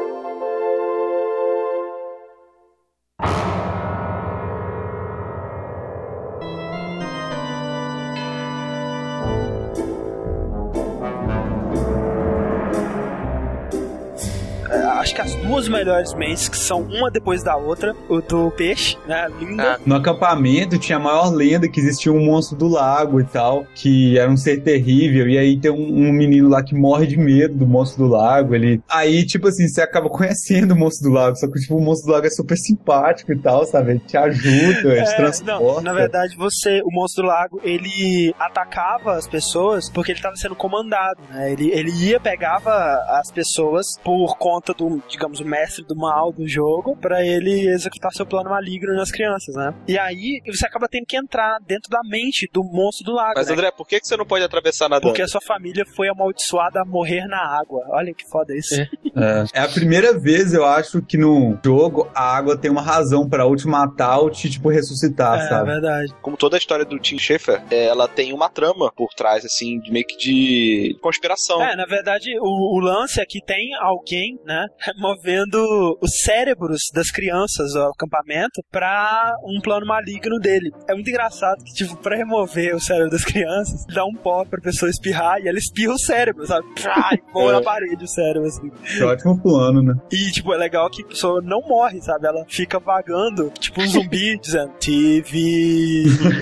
Acho que as duas melhores mentes, que são uma depois da outra, o do peixe, né, linda. No acampamento tinha a maior lenda que existia um monstro do lago e tal, que era um ser terrível, e aí tem um menino lá que morre de medo do monstro do lago, aí, tipo assim, você acaba conhecendo o monstro do lago, só que, tipo, o monstro do lago é super simpático e tal, sabe, ele te ajuda, ele te transporta. Não, na verdade, o monstro do lago, ele atacava as pessoas porque ele estava sendo comandado, né, ele pegava as pessoas por conta do, digamos, o mestre do mal do jogo, pra ele executar seu plano maligno nas crianças, né? E aí, você acaba tendo que entrar dentro da mente do monstro do lago. Mas, né? André, por que você não pode atravessar nadando? Porque a sua família foi amaldiçoada a morrer na água. Olha que foda isso. É a primeira vez, eu acho, que no jogo a água tem uma razão pra ou te matar ou te, tipo, ressuscitar, sabe? É verdade. Como toda a história do Tim Schafer, ela tem uma trama por trás, assim, meio que de conspiração. Na verdade, o lance é que tem alguém, né, movendo os cérebros das crianças do acampamento pra um plano maligno dele. É muito engraçado que, tipo, pra remover o cérebro das crianças, dá um pó pra pessoa espirrar e ela espirra o cérebro, sabe? E voa na parede o cérebro, assim. Que ótimo plano, né? E, tipo, é legal que a pessoa não morre, sabe? Ela fica vagando, tipo um zumbi, dizendo TV.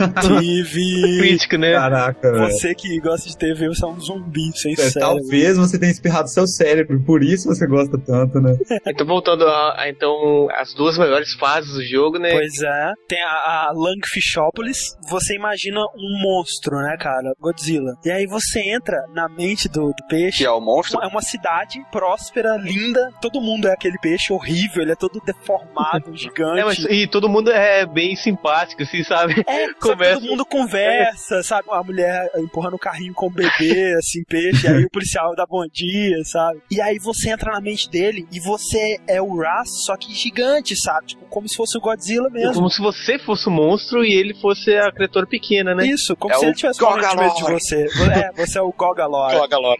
Crítico, né? Caraca, velho. Você que gosta de TV, você é um zumbi sem cérebro. Talvez você tenha espirrado seu cérebro, por isso você gosta tanto, né? Então, voltando então, as duas melhores fases do jogo, né? Pois é. Tem a Lungfishopolis. Você imagina um monstro, né, cara? Godzilla. E aí você entra na mente do peixe. Que é o monstro? É uma cidade próspera, linda. Todo mundo é aquele peixe horrível. Ele é todo deformado, gigante. E todo mundo é bem simpático, assim, sabe? Todo mundo conversa, sabe? A mulher empurrando o carrinho com o bebê, assim, peixe. E aí o policial dá bom dia, sabe? E aí você entra na mente dele e você é o Ras, só que gigante, sabe? Tipo, como se fosse o Godzilla mesmo. Como se você fosse o monstro e ele fosse a criatura pequena, né? Isso, como se ele tivesse morrendo de medo de você. Você é o Gogalor.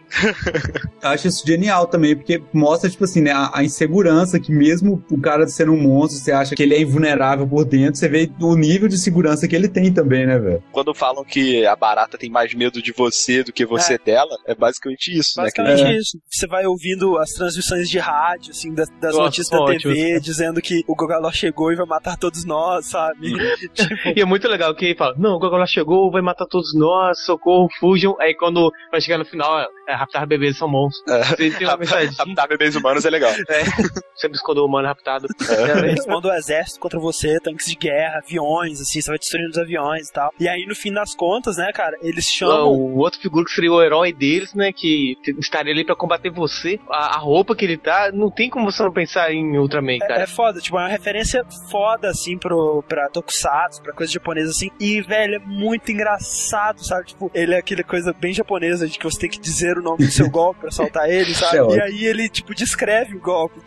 Eu acho isso genial também, porque mostra, tipo assim, né, a insegurança que mesmo o cara sendo um monstro, você acha que ele é invulnerável por dentro, você vê o nível de segurança que ele tem também, né, velho? Quando falam que a barata tem mais medo de você do que você dela, é basicamente isso, basicamente isso. Você vai ouvindo as transmissões de rádio, assim, das notícias da TV, dizendo que o Gogalor chegou e vai matar todos nós, sabe? Tipo... E é muito legal que ele fala, não, o Gogalor chegou, vai matar todos nós, socorro, fujam. Aí quando vai chegar no final, raptar bebês são bons. Tem uma mensagem. Raptar bebês humanos é legal. Sempre esconder o humano raptado. Eles mandam o exército contra você, tanques de guerra, aviões, assim, você vai destruindo os aviões e tal. E aí, no fim das contas, né, cara, eles chamam... O outro figura que seria o herói deles, né, que estaria ali pra combater você. A roupa que ele tá, não tem como você não pensar em Ultraman, cara. É foda, tipo, é uma referência foda, assim, pra Tokusatsu, pra coisa japonesa, assim. E, velho, é muito engraçado, sabe? Tipo, ele é aquela coisa bem japonesa de que você tem que dizer o nome do seu golpe pra soltar ele, sabe? E aí ele, tipo, descreve o golpe.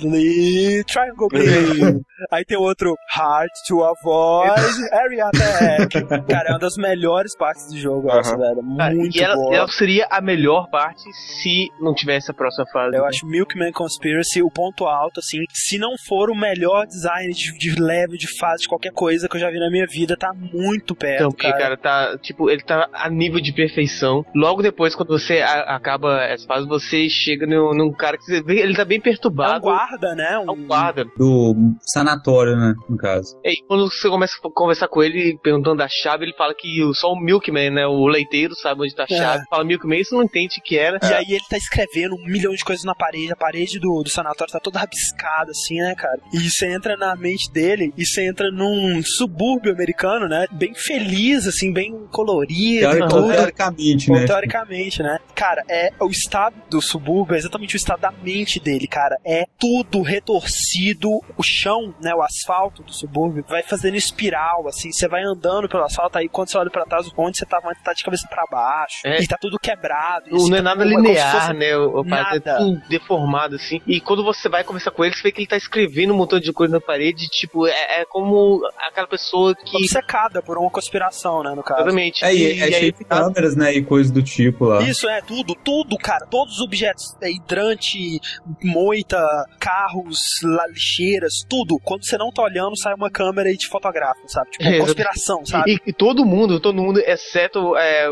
Deadly Triangle Beam. Aí tem outro, Hard to Avoid Area Attack. Cara, é uma das melhores partes do jogo, essa, velho. Muito boa. Ela seria a melhor parte se não tivesse a próxima fase. Eu acho Milkman Conspiracy o ponto alto, assim. Se não for o melhor design de level, de fase, de qualquer coisa que eu já vi na minha vida, tá muito perto, então, cara, tá, tipo, ele tá a nível de perfeição. Logo depois, quando você acaba essa fase, você chega num cara que você vê, ele tá bem perturbado. É um guarda, né? É um guarda. Do sanatório, né, no caso. E quando você começa a conversar com ele, perguntando da chave, ele fala que só o Milkman, né, o leiteiro, sabe onde tá a chave. Fala Milkman, isso não entende o que era. E aí ele tá escrevendo 1 milhão de coisas na parede. A parede do sanatório tá toda rabiscada, assim, né, cara? E você entra na mente dele e você entra num subúrbio americano, né? Bem feliz, assim, bem colorido. Teoricamente, né? Teoricamente, né? Cara, o estado do subúrbio é exatamente o estado da mente dele, cara. É tudo retorcido. O chão, né? O asfalto do subúrbio vai fazendo espiral, assim. Você vai andando pelo asfalto, aí quando você olha pra trás, onde você tá de cabeça pra baixo. E tá tudo quebrado. Não é nada linear, né? Nada. É tudo deformado, assim. E quando você vai conversar com ele, você vê que ele tá escrevendo um montão de coisa na parede. Tipo, é como aquela pessoa que... obcecada por uma conspiração, né, no caso. Exatamente. É cheio de câmeras, né, e coisas do tipo lá. Isso, tudo, cara. Todos os objetos, hidrante, moita, carros, lixeiras, tudo. Quando você não tá olhando, sai uma câmera e te fotografa, sabe? Tipo, conspiração, sabe? E todo mundo, exceto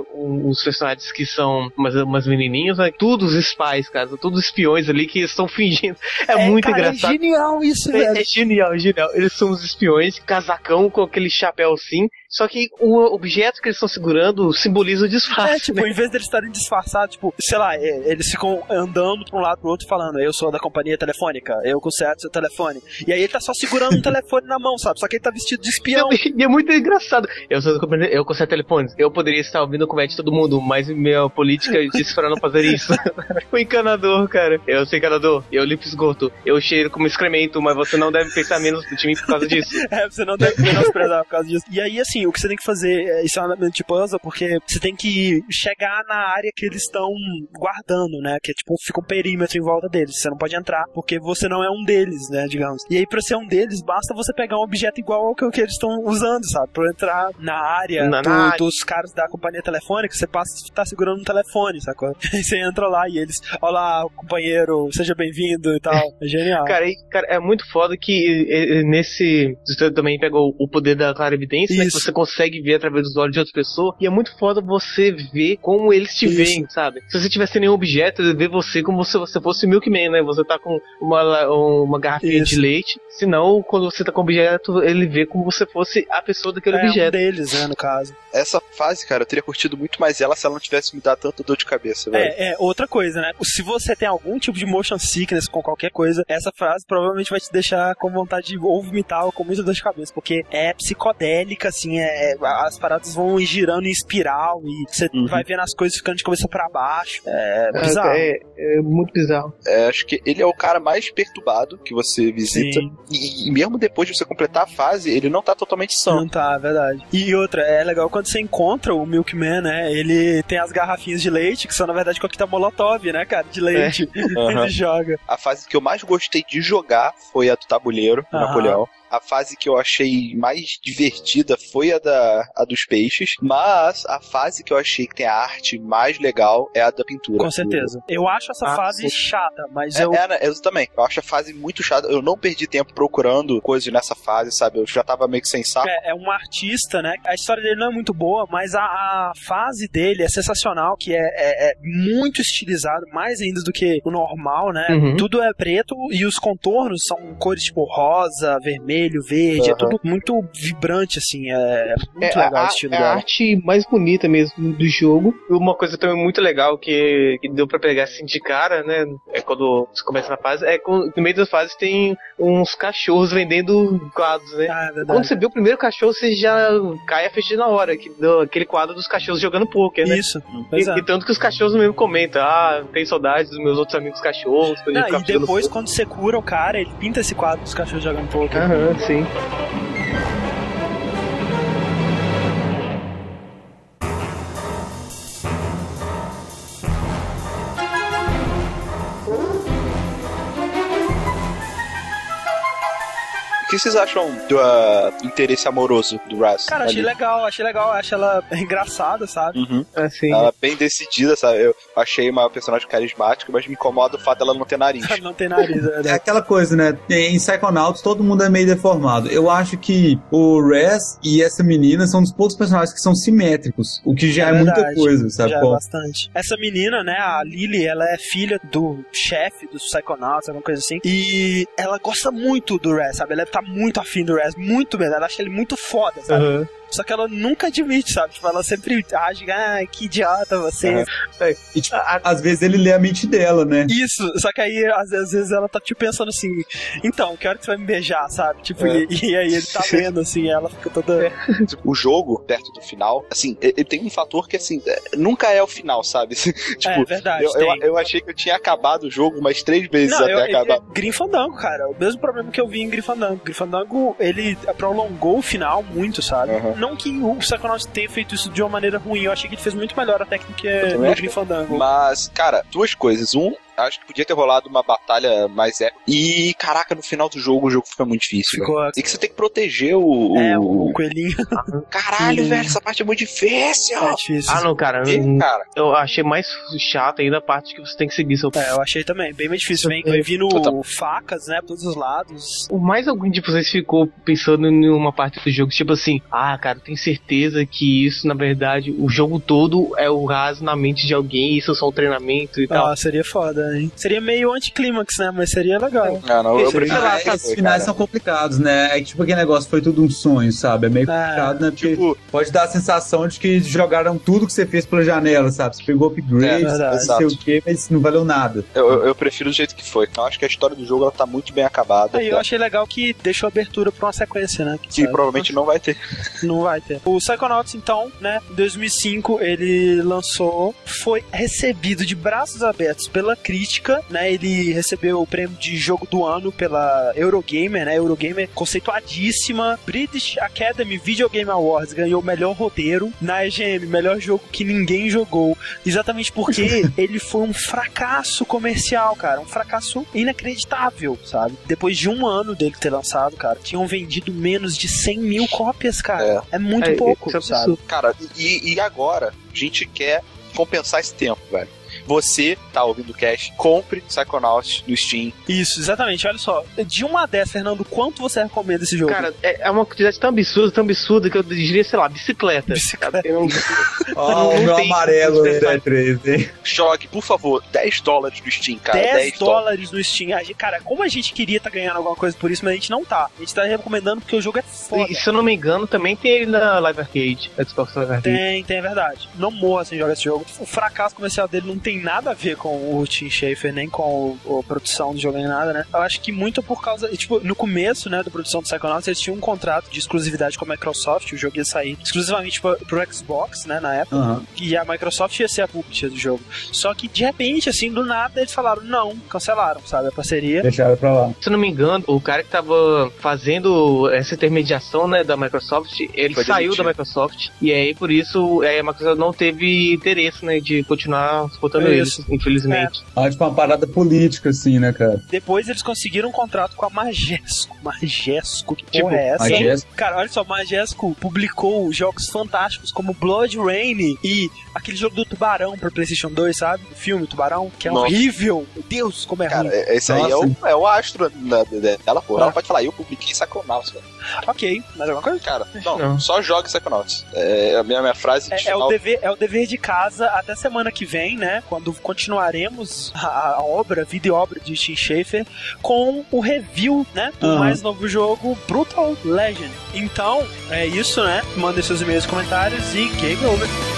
os personagens que são umas menininhas, né? Todos os spies, cara. Todos os espiões ali que estão fingindo. Muito engraçado. É genial isso, velho. É genial. Eles são os espiões, casacão com aquele chapéu assim. Só que o objeto que eles estão segurando simboliza o disfarce. Tipo, em vez deles estarem disfarçados, tipo, sei lá, eles ficam andando pra um lado pro outro falando, eu sou da companhia telefônica, eu conserto seu telefone. E aí ele tá só segurando um telefone na mão, sabe? Só que ele tá vestido de espião. E é muito engraçado. Eu sou da companhia, eu conserto telefones. Eu poderia estar ouvindo o convite de todo mundo, mas minha política disse para não fazer isso. O encanador, cara. Eu sou encanador, eu limpo esgoto, eu cheiro como excremento, mas você não deve pensar menos do time por causa disso. Você não deve menosprezar por causa disso. E aí, assim, o que você tem que fazer, isso é um elemento de puzzle, porque você tem que chegar na área que eles estão guardando, né? Que é tipo, fica um perímetro em volta deles. Você não pode entrar, porque você não é um deles, né? Digamos. E aí, pra ser um deles, basta você pegar um objeto igual ao que eles estão usando, sabe? Pra entrar na área dos caras da companhia telefônica, você passa a estar segurando um telefone, sacou? Aí você entra lá e eles, olá, companheiro, seja bem-vindo e tal. É genial. Cara, é muito foda que nesse... Você também pegou o poder da clarividência, né? Que você consegue ver através dos olhos de outra pessoa, e é muito foda você ver como eles te veem, sabe? Se você tivesse nenhum objeto, ele vê você como se você fosse Milkman, né? Você tá com uma garrafinha de leite, senão quando você tá com o objeto, ele vê como você fosse a pessoa daquele objeto. Um deles, né, no caso. Essa fase, cara, eu teria curtido muito mais ela se ela não tivesse me dado tanta dor de cabeça, velho. Outra coisa, né? Se você tem algum tipo de motion sickness com qualquer coisa, essa frase provavelmente vai te deixar com vontade de ou vomitar ou com muita dor de cabeça, porque é psicodélica, assim, as paradas vão girando em espiral e você vai vendo as coisas ficando de cabeça pra baixo. É bizarro. É muito bizarro. Acho que ele é o cara mais perturbado que você visita. E mesmo depois de você completar a fase, ele não tá totalmente são. Não tá, é verdade. E outra, é legal quando você encontra o Milkman, né? Ele tem as garrafinhas de leite, que são na verdade coquetel molotov, né, cara? De leite. Ele joga. A fase que eu mais gostei de jogar foi a do tabuleiro, Napoleão. A fase que eu achei mais divertida foi a dos peixes, mas a fase que eu achei que tem a arte mais legal é a da pintura. Com certeza. Eu acho essa fase chata, mas eu também. Eu acho a fase muito chata. Eu não perdi tempo procurando coisas nessa fase, sabe? Eu já tava meio que sem saco. É um artista, né? A história dele não é muito boa, mas a fase dele é sensacional, que é muito estilizado, mais ainda do que o normal, né? Tudo é preto e os contornos são cores tipo rosa, vermelho, vermelho, verde, é tudo muito vibrante, assim, é muito legal o estilo dela. A arte mais bonita mesmo do jogo. Uma coisa também muito legal que deu pra pegar assim de cara, né, é quando você começa na fase, no meio das fases tem uns cachorros vendendo quadros, né? Quando você vê o primeiro cachorro, você já cai a ficha na hora, aquele quadro dos cachorros jogando poker, né? Isso. E tanto que os cachorros mesmo comentam, tem saudades dos meus outros amigos cachorros. E depois, quando você cura o cara, ele pinta esse quadro dos cachorros jogando poker. Sim. O que vocês acham do interesse amoroso do Raz? Cara, achei legal, acho ela engraçada, sabe? Assim. Ela é bem decidida, sabe? Eu achei uma personagem carismática, mas me incomoda o fato dela não ter nariz. Não ter nariz, É aquela coisa, né? Em Psychonauts todo mundo é meio deformado. Eu acho que o Raz e essa menina são um dos poucos personagens que são simétricos, o que já é muita coisa, sabe? Já é bastante. Essa menina, né, a Lily, ela é filha do chefe dos Psychonauts, alguma coisa assim, e ela gosta muito do Raz, sabe? Ela tá muito afim do Raz, muito mesmo. Ela acha ele muito foda, sabe? Só que ela nunca admite, sabe? Tipo, ela sempre age, que idiota você. E, tipo, às vezes ele lê a mente dela, né? Isso, só que aí, às vezes, ela tá, tipo, pensando assim, então, que hora que você vai me beijar, sabe? Tipo, e aí ele tá vendo, assim, ela fica toda... O jogo, perto do final, assim, ele tem um fator que, assim, nunca é o final, sabe? Tipo, verdade, eu achei que eu tinha acabado o jogo umas 3 vezes até acabar. Grim Fandango, cara, o mesmo problema que eu vi em Grim Fandango. Grim Fandango, ele prolongou o final muito, sabe? Não que o Psychonauts tenha feito isso de uma maneira ruim, eu achei que ele fez muito melhor a técnica do Grim Fandango. Mas, cara, 2 coisas. Acho que podia ter rolado uma batalha mais épica. E, caraca, no final do jogo, o jogo fica muito difícil. E que você tem que proteger o coelhinho. Caralho, velho, essa parte é muito difícil. É difícil. Não, cara. Eu achei mais chato ainda a parte que você tem que seguir seu... eu achei também. Bem mais difícil. Vem vindo facas, né, por todos os lados. O mais algum de vocês ficou pensando em uma parte do jogo, tipo assim, cara, tenho certeza que isso, na verdade, o jogo todo é o raso na mente de alguém, isso é só um treinamento e tal. Seria foda. Seria meio anticlímax, né? Mas seria legal. Eu prefiro lá. Esses finais são complicados, né? É que, tipo, aquele negócio foi tudo um sonho, sabe? É meio complicado, né? Porque pode dar a sensação de que jogaram tudo que você fez pela janela, sabe? Você pegou upgrades, não sei o quê, mas não valeu nada. Eu prefiro do jeito que foi. Eu acho que a história do jogo, ela tá muito bem acabada. Eu achei legal que deixou abertura pra uma sequência, né? Que provavelmente não vai ter. Não vai ter. O Psychonauts, então, né? Em 2005, ele lançou, foi recebido de braços abertos pela crítica, né? Ele recebeu o prêmio de jogo do ano pela Eurogamer, né? Eurogamer conceituadíssima. British Academy Video Game Awards ganhou o melhor roteiro. Na EGM, melhor jogo que ninguém jogou. Exatamente porque ele foi um fracasso comercial, cara. Um fracasso inacreditável, sabe? Depois de um ano dele ter lançado, cara, tinham vendido menos de 100 mil cópias, cara. É muito pouco, sabe? Cara, e agora a gente quer compensar esse tempo, velho. Você tá ouvindo o cast, compre Psychonauts no Steam. Isso, exatamente. Olha só, de 1 a 10, Fernando, quanto você recomenda esse jogo? Cara, é uma quantidade tão absurda que eu diria, sei lá, bicicleta. O meu amarelo da 3, hein? Jogue, por favor, $10 no Steam, cara. $10 no Steam. Cara, como a gente queria estar ganhando alguma coisa por isso, mas a gente não tá. A gente tá recomendando porque o jogo é foda. E se eu não me engano, também tem ele na Live Arcade, Xbox Live Tem, Arcade. é verdade. Não morra sem jogar esse jogo. O fracasso comercial dele não tem nada a ver com o Tim Schafer, nem com a produção do jogo, nem nada, né? Eu acho que muito por causa... Tipo, no começo, né, da produção do Psychonauts, eles tinham um contrato de exclusividade com a Microsoft, o jogo ia sair exclusivamente pro Xbox, né, na época, e a Microsoft ia ser a publisher do jogo. Só que, de repente, assim, do nada, eles falaram, não, cancelaram, sabe, a parceria. Deixaram pra lá. Se eu não me engano, o cara que tava fazendo essa intermediação, né, da Microsoft, ele saiu da Microsoft, e aí, por isso, a Microsoft não teve interesse, né, de continuar suportando eles, infelizmente. Tipo uma parada política, assim, né, cara? Depois eles conseguiram um contrato com a Majesco, que porra é essa? Majesco? Cara, olha só, Majesco publicou jogos fantásticos como Blood Rain e aquele jogo do Tubarão pra PlayStation 2, sabe? O filme Tubarão, que é horrível. Meu Deus, como é ruim. Cara, esse aí é o astro dela, porra. Ela pode falar, eu publiquei Psychonauts, velho. Ok, mais alguma coisa? Cara, não. Só jogue Psychonauts. É a minha frase de final. É o dever de casa até semana que vem, né? quando continuaremos a obra, vida e obra de Tim Schafer com o review, né, do mais novo jogo Brutal Legend. Então, é isso, né? Mandem seus e-mails, comentários e game over.